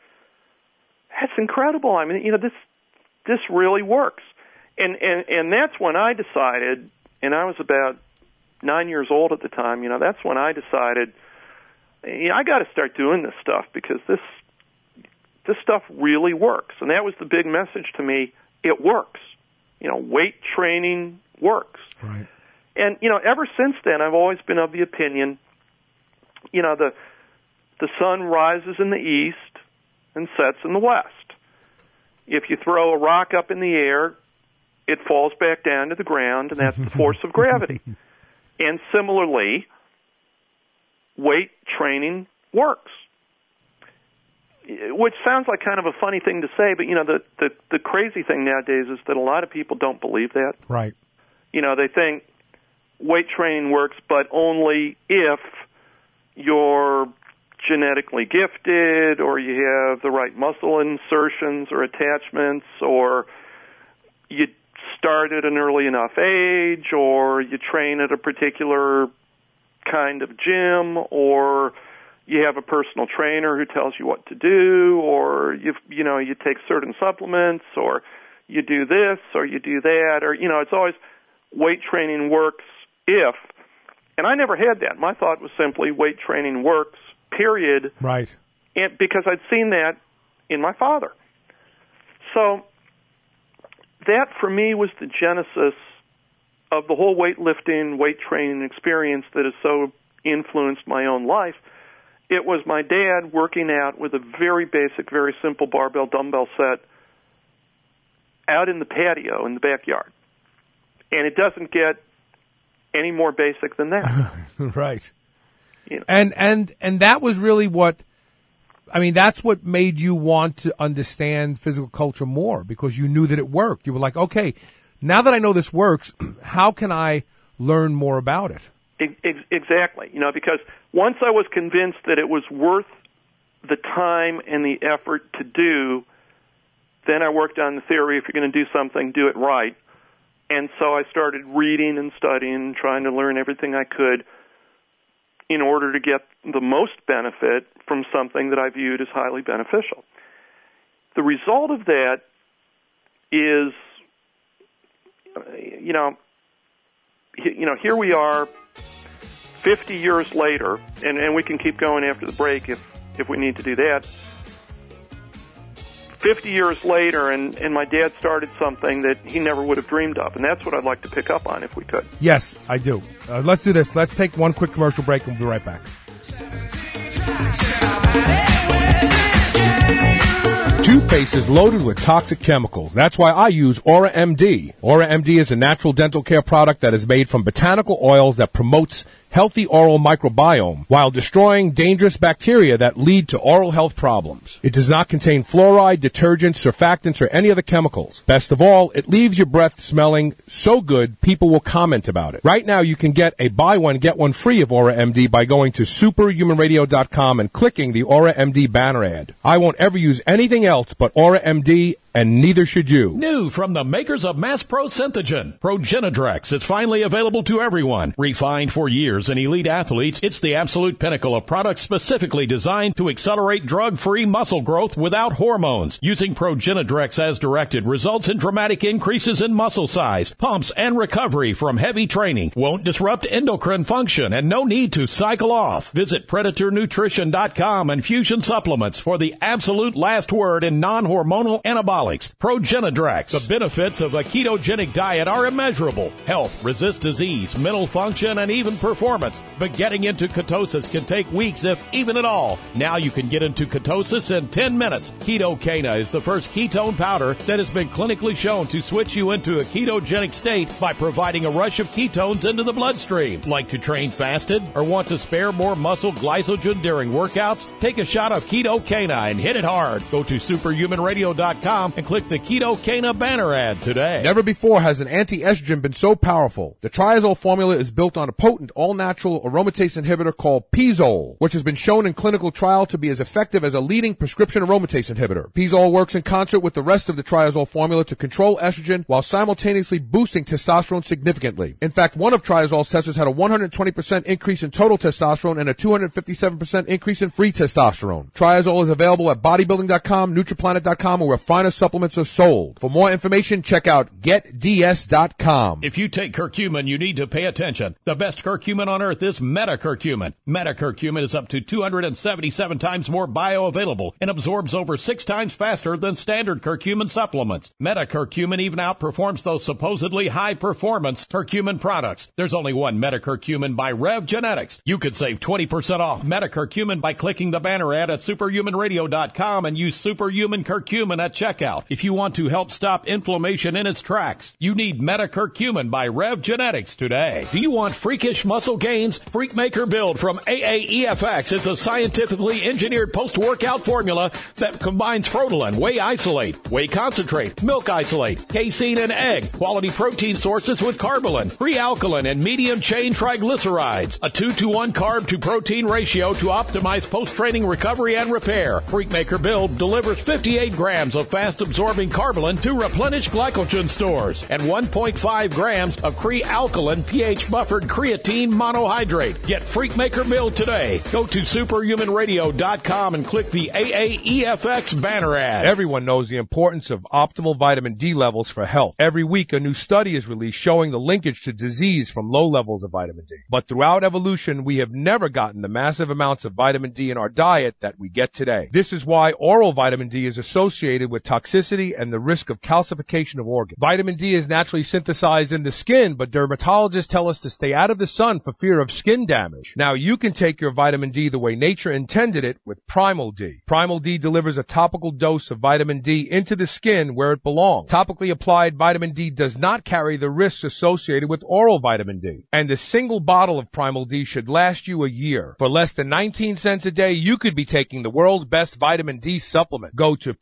D: incredible. I mean, this really works. And that's when I decided, and I was about 9 years old at the time, that's when I decided, I got to start doing this stuff because this stuff really works. And that was the big message to me. It works. Weight training works.
A: Right.
D: And, ever since then, I've always been of the opinion, the sun rises in the east and sets in the west. If you throw a rock up in the air, it falls back down to the ground, and that's the force of gravity. And similarly, weight training works. Which sounds like kind of a funny thing to say, but, the crazy thing nowadays is that a lot of people don't believe that.
A: Right.
D: They think weight training works, but only if you're genetically gifted, or you have the right muscle insertions or attachments, or you start at an early enough age, or you train at a particular kind of gym, or you have a personal trainer who tells you what to do, or you take certain supplements, or you do this, or you do that, or it's always weight training works if. And I never had that. My thought was simply weight training works. Period.
A: Right.
D: And because I'd seen that in my father. So that for me was the genesis of the whole weightlifting, weight training experience that has so influenced my own life. It was my dad working out with a very basic, very simple barbell dumbbell set out in the patio in the backyard. And it doesn't get any more basic than that.
A: Right. And that was really that's what made you want to understand physical culture more, because you knew that it worked. You were like, okay, now that I know this works, how can I learn more about it?
D: Exactly. Because once I was convinced that it was worth the time and the effort to do, then I worked on the theory, if you're going to do something, do it right. And so I started reading and studying, trying to learn everything I could in order to get the most benefit from something that I viewed as highly beneficial. The result of that is, here we are 50 years later, and we can keep going after the break if we need to do that. 50 years later, and my dad started something that he never would have dreamed of, and that's what I'd like to pick up on if we could.
A: Yes, I do. Let's do this. Let's take one quick commercial break, and we'll be right back. Toothpaste is loaded with toxic chemicals. That's why I use Aura MD. Aura MD is a natural dental care product that is made from botanical oils that promotes healthy oral microbiome while destroying dangerous bacteria that lead to oral health problems. It does not contain fluoride, detergents, surfactants, or any other chemicals. Best of all, it leaves your breath smelling so good people will comment about it. Right now you can get a buy one get one free of Aura MD by going to superhumanradio.com and clicking the Aura MD banner ad. I won't ever use anything else but Aura MD, and neither should you.
C: New from the makers of Mass Pro Synthogen, Progenadrex is finally available to everyone. Refined for years and elite athletes, it's the absolute pinnacle of products specifically designed to accelerate drug-free muscle growth without hormones. Using Progenadrex as directed results in dramatic increases in muscle size, pumps, and recovery from heavy training. Won't disrupt endocrine function and no need to cycle off. Visit PredatorNutrition.com and Fusion Supplements for the absolute last word in non-hormonal anabolics. Progenadrex. The benefits of a ketogenic diet are immeasurable. Health, resist disease, mental function, and even performance. But getting into ketosis can take weeks, if even at all. Now you can get into ketosis in 10 minutes. Ketocana is the first ketone powder that has been clinically shown to switch you into a ketogenic state by providing a rush of ketones into the bloodstream. Like to train fasted or want to spare more muscle glycogen during workouts? Take a shot of Ketocana and hit it hard. Go to superhumanradio.com and click the Ketocana banner ad today.
A: Never before has an anti-estrogen been so powerful. The Triazole formula is built on a potent all-natural aromatase inhibitor called Pizole, which has been shown in clinical trial to be as effective as a leading prescription aromatase inhibitor. Pizole works in concert with the rest of the Triazole formula to control estrogen while simultaneously boosting testosterone significantly. In fact, one of Triazole's testers had a 120% increase in total testosterone and a 257% increase in free testosterone. Triazole is available at bodybuilding.com, nutriplanet.com, or where finest supplements are sold. For more information, check out getds.com.
C: If you take curcumin, you need to pay attention. The best curcumin on earth is metacurcumin. Metacurcumin is up to 277 times more bioavailable and absorbs over 6 times faster than standard curcumin supplements. Metacurcumin even outperforms those supposedly high-performance curcumin products. There's only one metacurcumin by Rev Genetics. You could save 20% off metacurcumin by clicking the banner ad at superhumanradio.com and use superhuman curcumin at checkout. If you want to help stop inflammation in its tracks, you need Metacurcumin by Rev Genetics today. Do you want freakish muscle gains? Freakmaker Build from AAEFX is a scientifically engineered post-workout formula that combines Protolan, whey isolate, whey concentrate, milk isolate, casein, and egg, quality protein sources with carbolin, pre-alkaline, and medium-chain triglycerides. A 2-to-1 carb-to-protein ratio to optimize post-training recovery and repair. Freakmaker Build delivers 58 grams of fast-absorbing carbolin to replenish glycogen stores and 1.5 grams of pre-alkaline pH-buffered creatine monohydrate. Get Freakmaker Build today. Go to superhumanradio.com and click the AAEFX banner ad.
A: Everyone knows the importance of optimal vitamin D levels for health. Every week, a new study is released showing the linkage to disease from low levels of vitamin D. But throughout evolution, we have never gotten the massive amounts of vitamin D in our diet that we get today. This is why oral vitamin D is associated with toxicity and the risk of calcification of organs. Vitamin D is naturally synthesized in the skin, but dermatologists tell us to stay out of the sun for fear of skin damage. Now you can take your vitamin D the way nature intended it with Primal D. Primal D delivers a topical dose of vitamin D into the skin where it belongs. Topically applied vitamin D does not carry the risks associated with oral vitamin D. And a single bottle of Primal D should last you a year. For less than 19 cents a day, you could be taking the world's best vitamin D supplement. Go to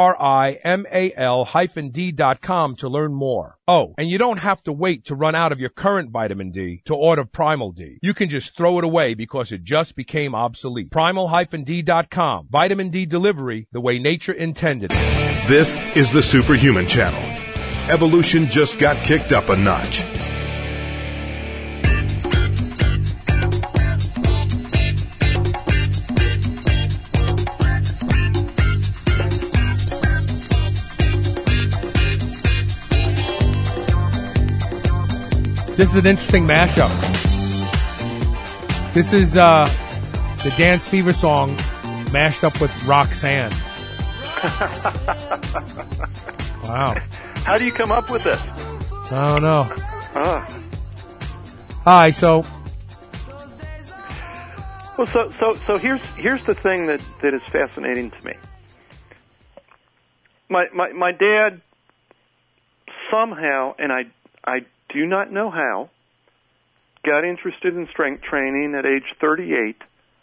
A: PRIMAL-D.com to learn more. Oh, and you don't have to wait to run out of your current vitamin D to order Primal D. You can just throw it away because it just became obsolete. Primal-D.com. Vitamin D delivery the way nature intended it.
B: This is the Superhuman Channel. Evolution just got kicked up a notch.
A: This is an interesting mashup. This is the Dance Fever song mashed up with Roxanne. Wow.
D: How do you come up with this?
A: I don't know. All right, so.
D: Well, so here's the thing that is fascinating to me. my dad somehow, and I do not know how, got interested in strength training at age 38,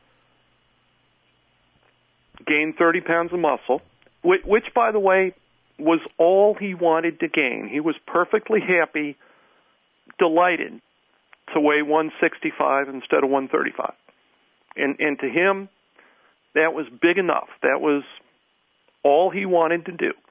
D: gained 30 pounds of muscle, which, by the way, was all he wanted to gain. He was perfectly happy, delighted to weigh 165 instead of 135. And to him, that was big enough. That was all he wanted to do.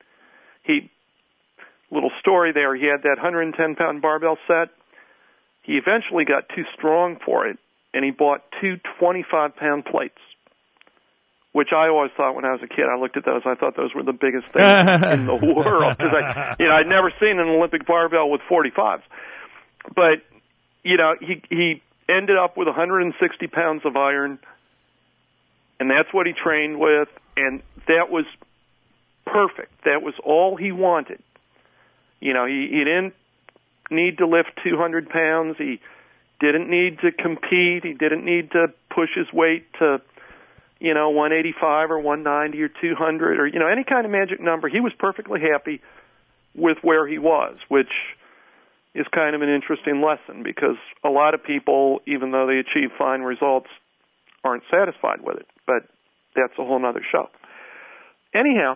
D: Little story there, he had that 110-pound barbell set. He eventually got too strong for it, and he bought 2 25-pound plates, which I always thought when I was a kid, I looked at those, I thought those were the biggest things in the world, because I'd never seen an Olympic barbell with 45s. But, he ended up with 160 pounds of iron, and that's what he trained with, and that was perfect. That was all he wanted. He didn't need to lift 200 pounds. He didn't need to compete. He didn't need to push his weight to, 185 or 190 or 200 or, any kind of magic number. He was perfectly happy with where he was, which is kind of an interesting lesson because a lot of people, even though they achieve fine results, aren't satisfied with it. But that's a whole other show. Anyhow,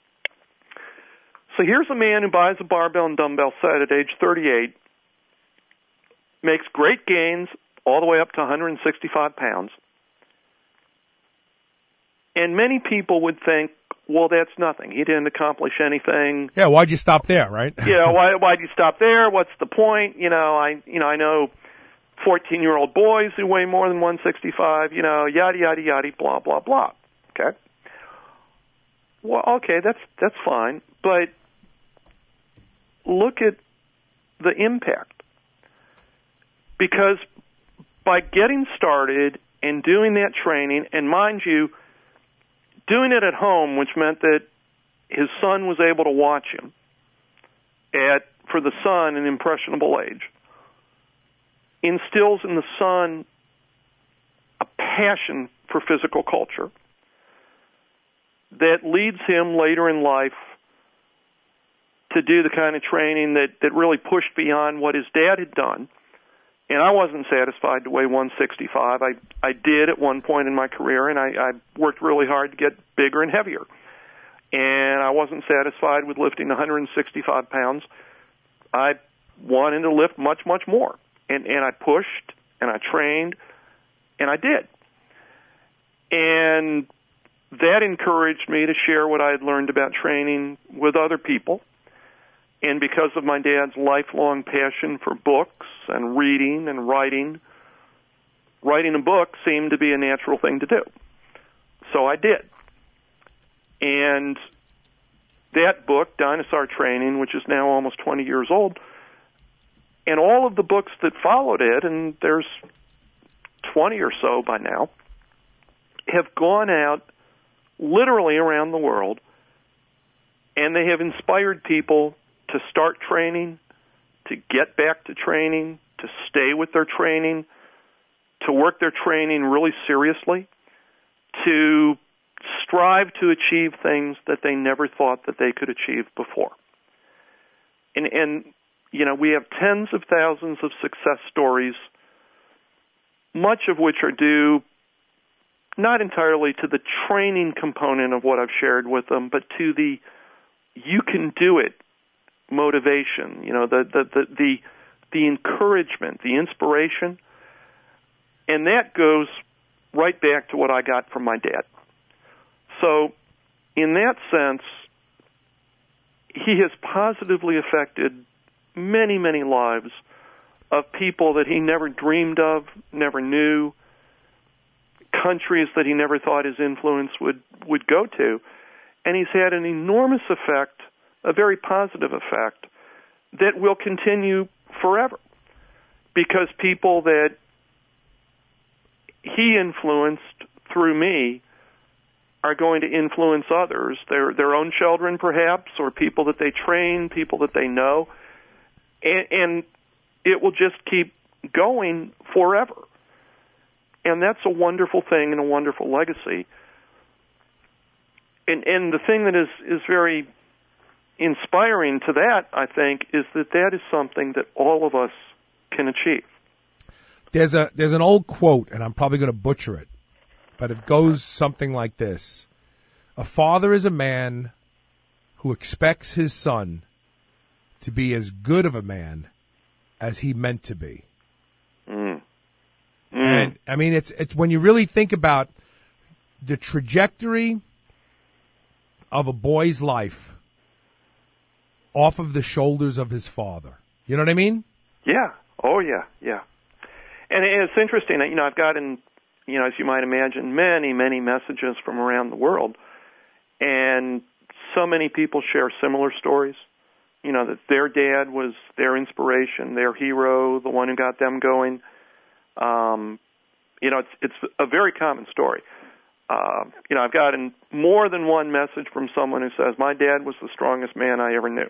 D: so here's a man who buys a barbell and dumbbell set at age 38, makes great gains all the way up to 165 pounds. And many people would think, well, that's nothing. He didn't accomplish anything.
A: Yeah, why'd you stop there, right?
D: Why'd you stop there? What's the point? I know 14-year-old boys who weigh more than 165, yada, yada, yada, blah, blah, blah. Okay? Well, okay, that's fine. But look at the impact. Because by getting started and doing that training, and mind you, doing it at home, which meant that his son was able to watch him for the son, an impressionable age, instills in the son a passion for physical culture that leads him later in life to do the kind of training that really pushed beyond what his dad had done. And I wasn't satisfied to weigh 165. I did at one point in my career, and I worked really hard to get bigger and heavier. And I wasn't satisfied with lifting 165 pounds. I wanted to lift much, much more. And I pushed, and I trained, and I did. And that encouraged me to share what I had learned about training with other people. And because of my dad's lifelong passion for books and reading and writing a book seemed to be a natural thing to do. So I did. And that book, Dinosaur Training, which is now almost 20 years old, and all of the books that followed it, and there's 20 or so by now, have gone out literally around the world, and they have inspired people to start training, to get back to training, to stay with their training, to work their training really seriously, to strive to achieve things that they never thought that they could achieve before. And we have tens of thousands of success stories, much of which are due not entirely to the training component of what I've shared with them, but to the you can do it motivation, the encouragement, the inspiration, and that goes right back to what I got from my dad. So, in that sense, he has positively affected many, many lives of people that he never dreamed of, never knew, countries that he never thought his influence would go to, and he's had an enormous effect, a very positive effect, that will continue forever. Because people that he influenced through me are going to influence others, their own children perhaps, or people that they train, people that they know, and it will just keep going forever. And that's a wonderful thing and a wonderful legacy. And the thing that is very inspiring to that, I think, is that is something that all of us can achieve.
A: There's an old quote, and I'm probably going to butcher it, but it goes something like this: a father is a man who expects his son to be as good of a man as he meant to be. And I mean, it's when you really think about the trajectory of a boy's life off of the shoulders of his father. You know what I mean?
D: Yeah. Oh, yeah, yeah. And it's interesting. I've gotten, as you might imagine, many, many messages from around the world, and so many people share similar stories. That their dad was their inspiration, their hero, the one who got them going. It's a very common story. I've gotten more than one message from someone who says, my dad was the strongest man I ever knew.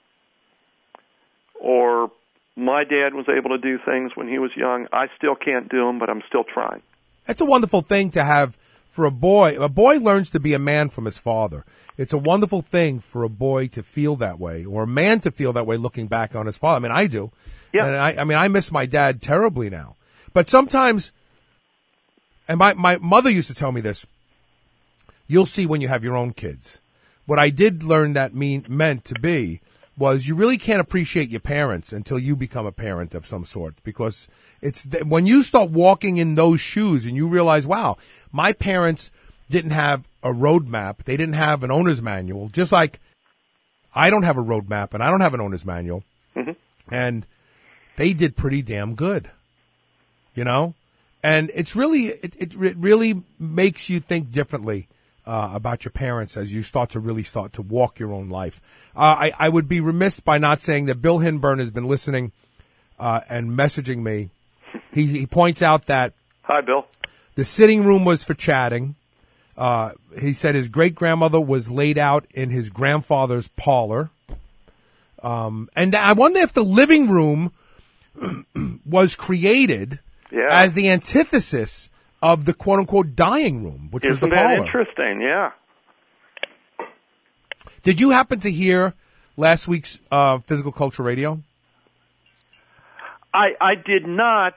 D: Or, my dad was able to do things when he was young. I still can't do them, but I'm still trying.
A: That's a wonderful thing to have for a boy. A boy learns to be a man from his father. It's a wonderful thing for a boy to feel that way, or a man to feel that way looking back on his father. I mean, I do.
D: Yeah.
A: And I miss my dad terribly now. But sometimes, and my mother used to tell me this, you'll see when you have your own kids. What I did learn that meant to be was you really can't appreciate your parents until you become a parent of some sort, because it's when you start walking in those shoes and you realize, wow, my parents didn't have a roadmap. They didn't have an owner's manual, just like I don't have a roadmap and I don't have an owner's manual.
D: Mm-hmm.
A: And they did pretty damn good, and it's really, it really makes you think differently about your parents as you start to walk your own life. I would be remiss by not saying that Bill Hinburn has been listening and messaging me. He points out that,
D: hi, Bill,
A: the sitting room was for chatting. He said his great-grandmother was laid out in his grandfather's parlor. And I wonder if the living room was created as the antithesis of the quote-unquote dying room, which was the parlor.
D: Isn't that interesting? Yeah.
A: Did you happen to hear last week's Physical Culture Radio?
D: I did not.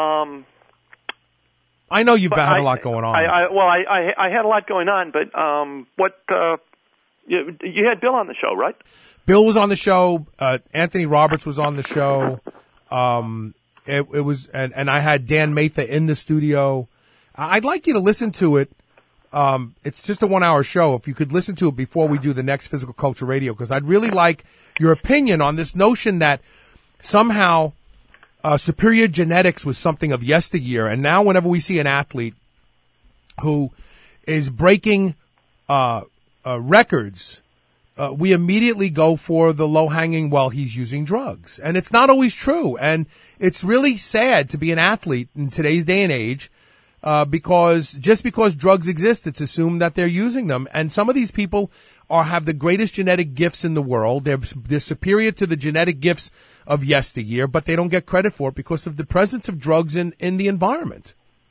A: I know you've had a lot going on.
D: I had a lot going on, but you had Bill on the show, right?
A: Bill was on the show. Anthony Roberts was on the show. It was, and I had Dan Matha in the studio. I'd like you to listen to it. It's just a 1-hour show. If you could listen to it before we do the next Physical Culture Radio, because I'd really like your opinion on this notion that somehow superior genetics was something of yesteryear, and now whenever we see an athlete who is breaking records, we immediately go for the low-hanging, well, he's using drugs. And it's not always true. And it's really sad to be an athlete in today's day and age, because just because drugs exist, it's assumed that they're using them. And some of these people have the greatest genetic gifts in the world. They're superior to the genetic gifts of yesteryear, but they don't get credit for it because of the presence of drugs in the environment.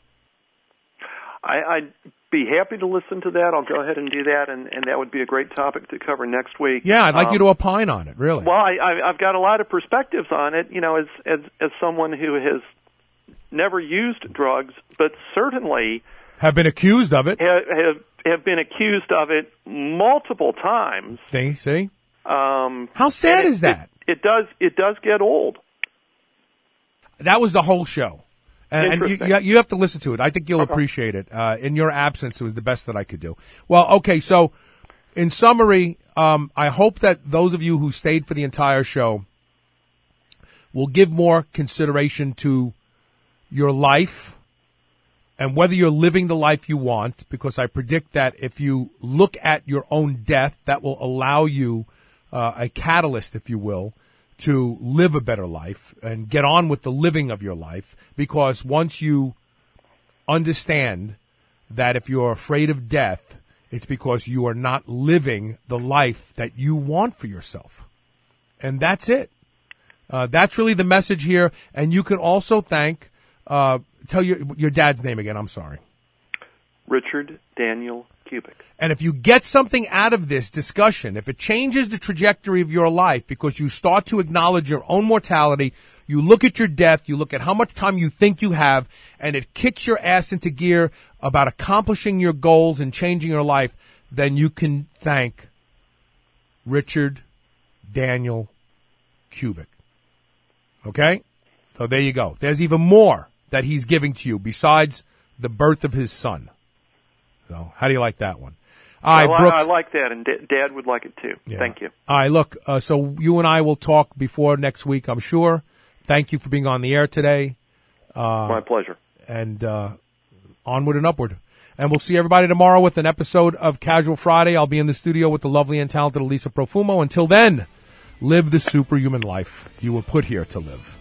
D: I'd be happy to listen to that. I'll go ahead and do that, and that would be a great topic to cover next week.
A: Yeah, I'd like you to opine on it, really.
D: Well, I've got a lot of perspectives on it, as someone who has never used drugs, but certainly
A: have been accused of it.
D: Have been accused of it multiple times.
A: See? How sad is that?
D: It does get old.
A: That was the whole show. And you have to listen to it. I think you'll appreciate it. In your absence, it was the best that I could do. Well, okay, so in summary, I hope that those of you who stayed for the entire show will give more consideration to your life and whether you're living the life you want, because I predict that if you look at your own death, that will allow you a catalyst, if you will, to live a better life and get on with the living of your life, because once you understand that if you're afraid of death, it's because you are not living the life that you want for yourself. And that's it. That's really the message here. And you can also thank, tell your dad's name again. I'm sorry.
D: Richard Daniel Kubik.
A: And if you get something out of this discussion, if it changes the trajectory of your life because you start to acknowledge your own mortality, you look at your death, you look at how much time you think you have, and it kicks your ass into gear about accomplishing your goals and changing your life, then you can thank Richard Daniel Kubik. Okay? So there you go. There's even more that he's giving to you besides the birth of his son. So how do you like that one? All right,
D: well,
A: Brooks.
D: I like that, and Dad would like it too.
A: Yeah.
D: Thank you.
A: All right, look, so you and I will talk before next week, I'm sure. Thank you for being on the air today.
D: My pleasure.
A: And onward and upward. And we'll see everybody tomorrow with an episode of Casual Friday. I'll be in the studio with the lovely and talented Elisa Profumo. Until then, live the superhuman life you were put here to live.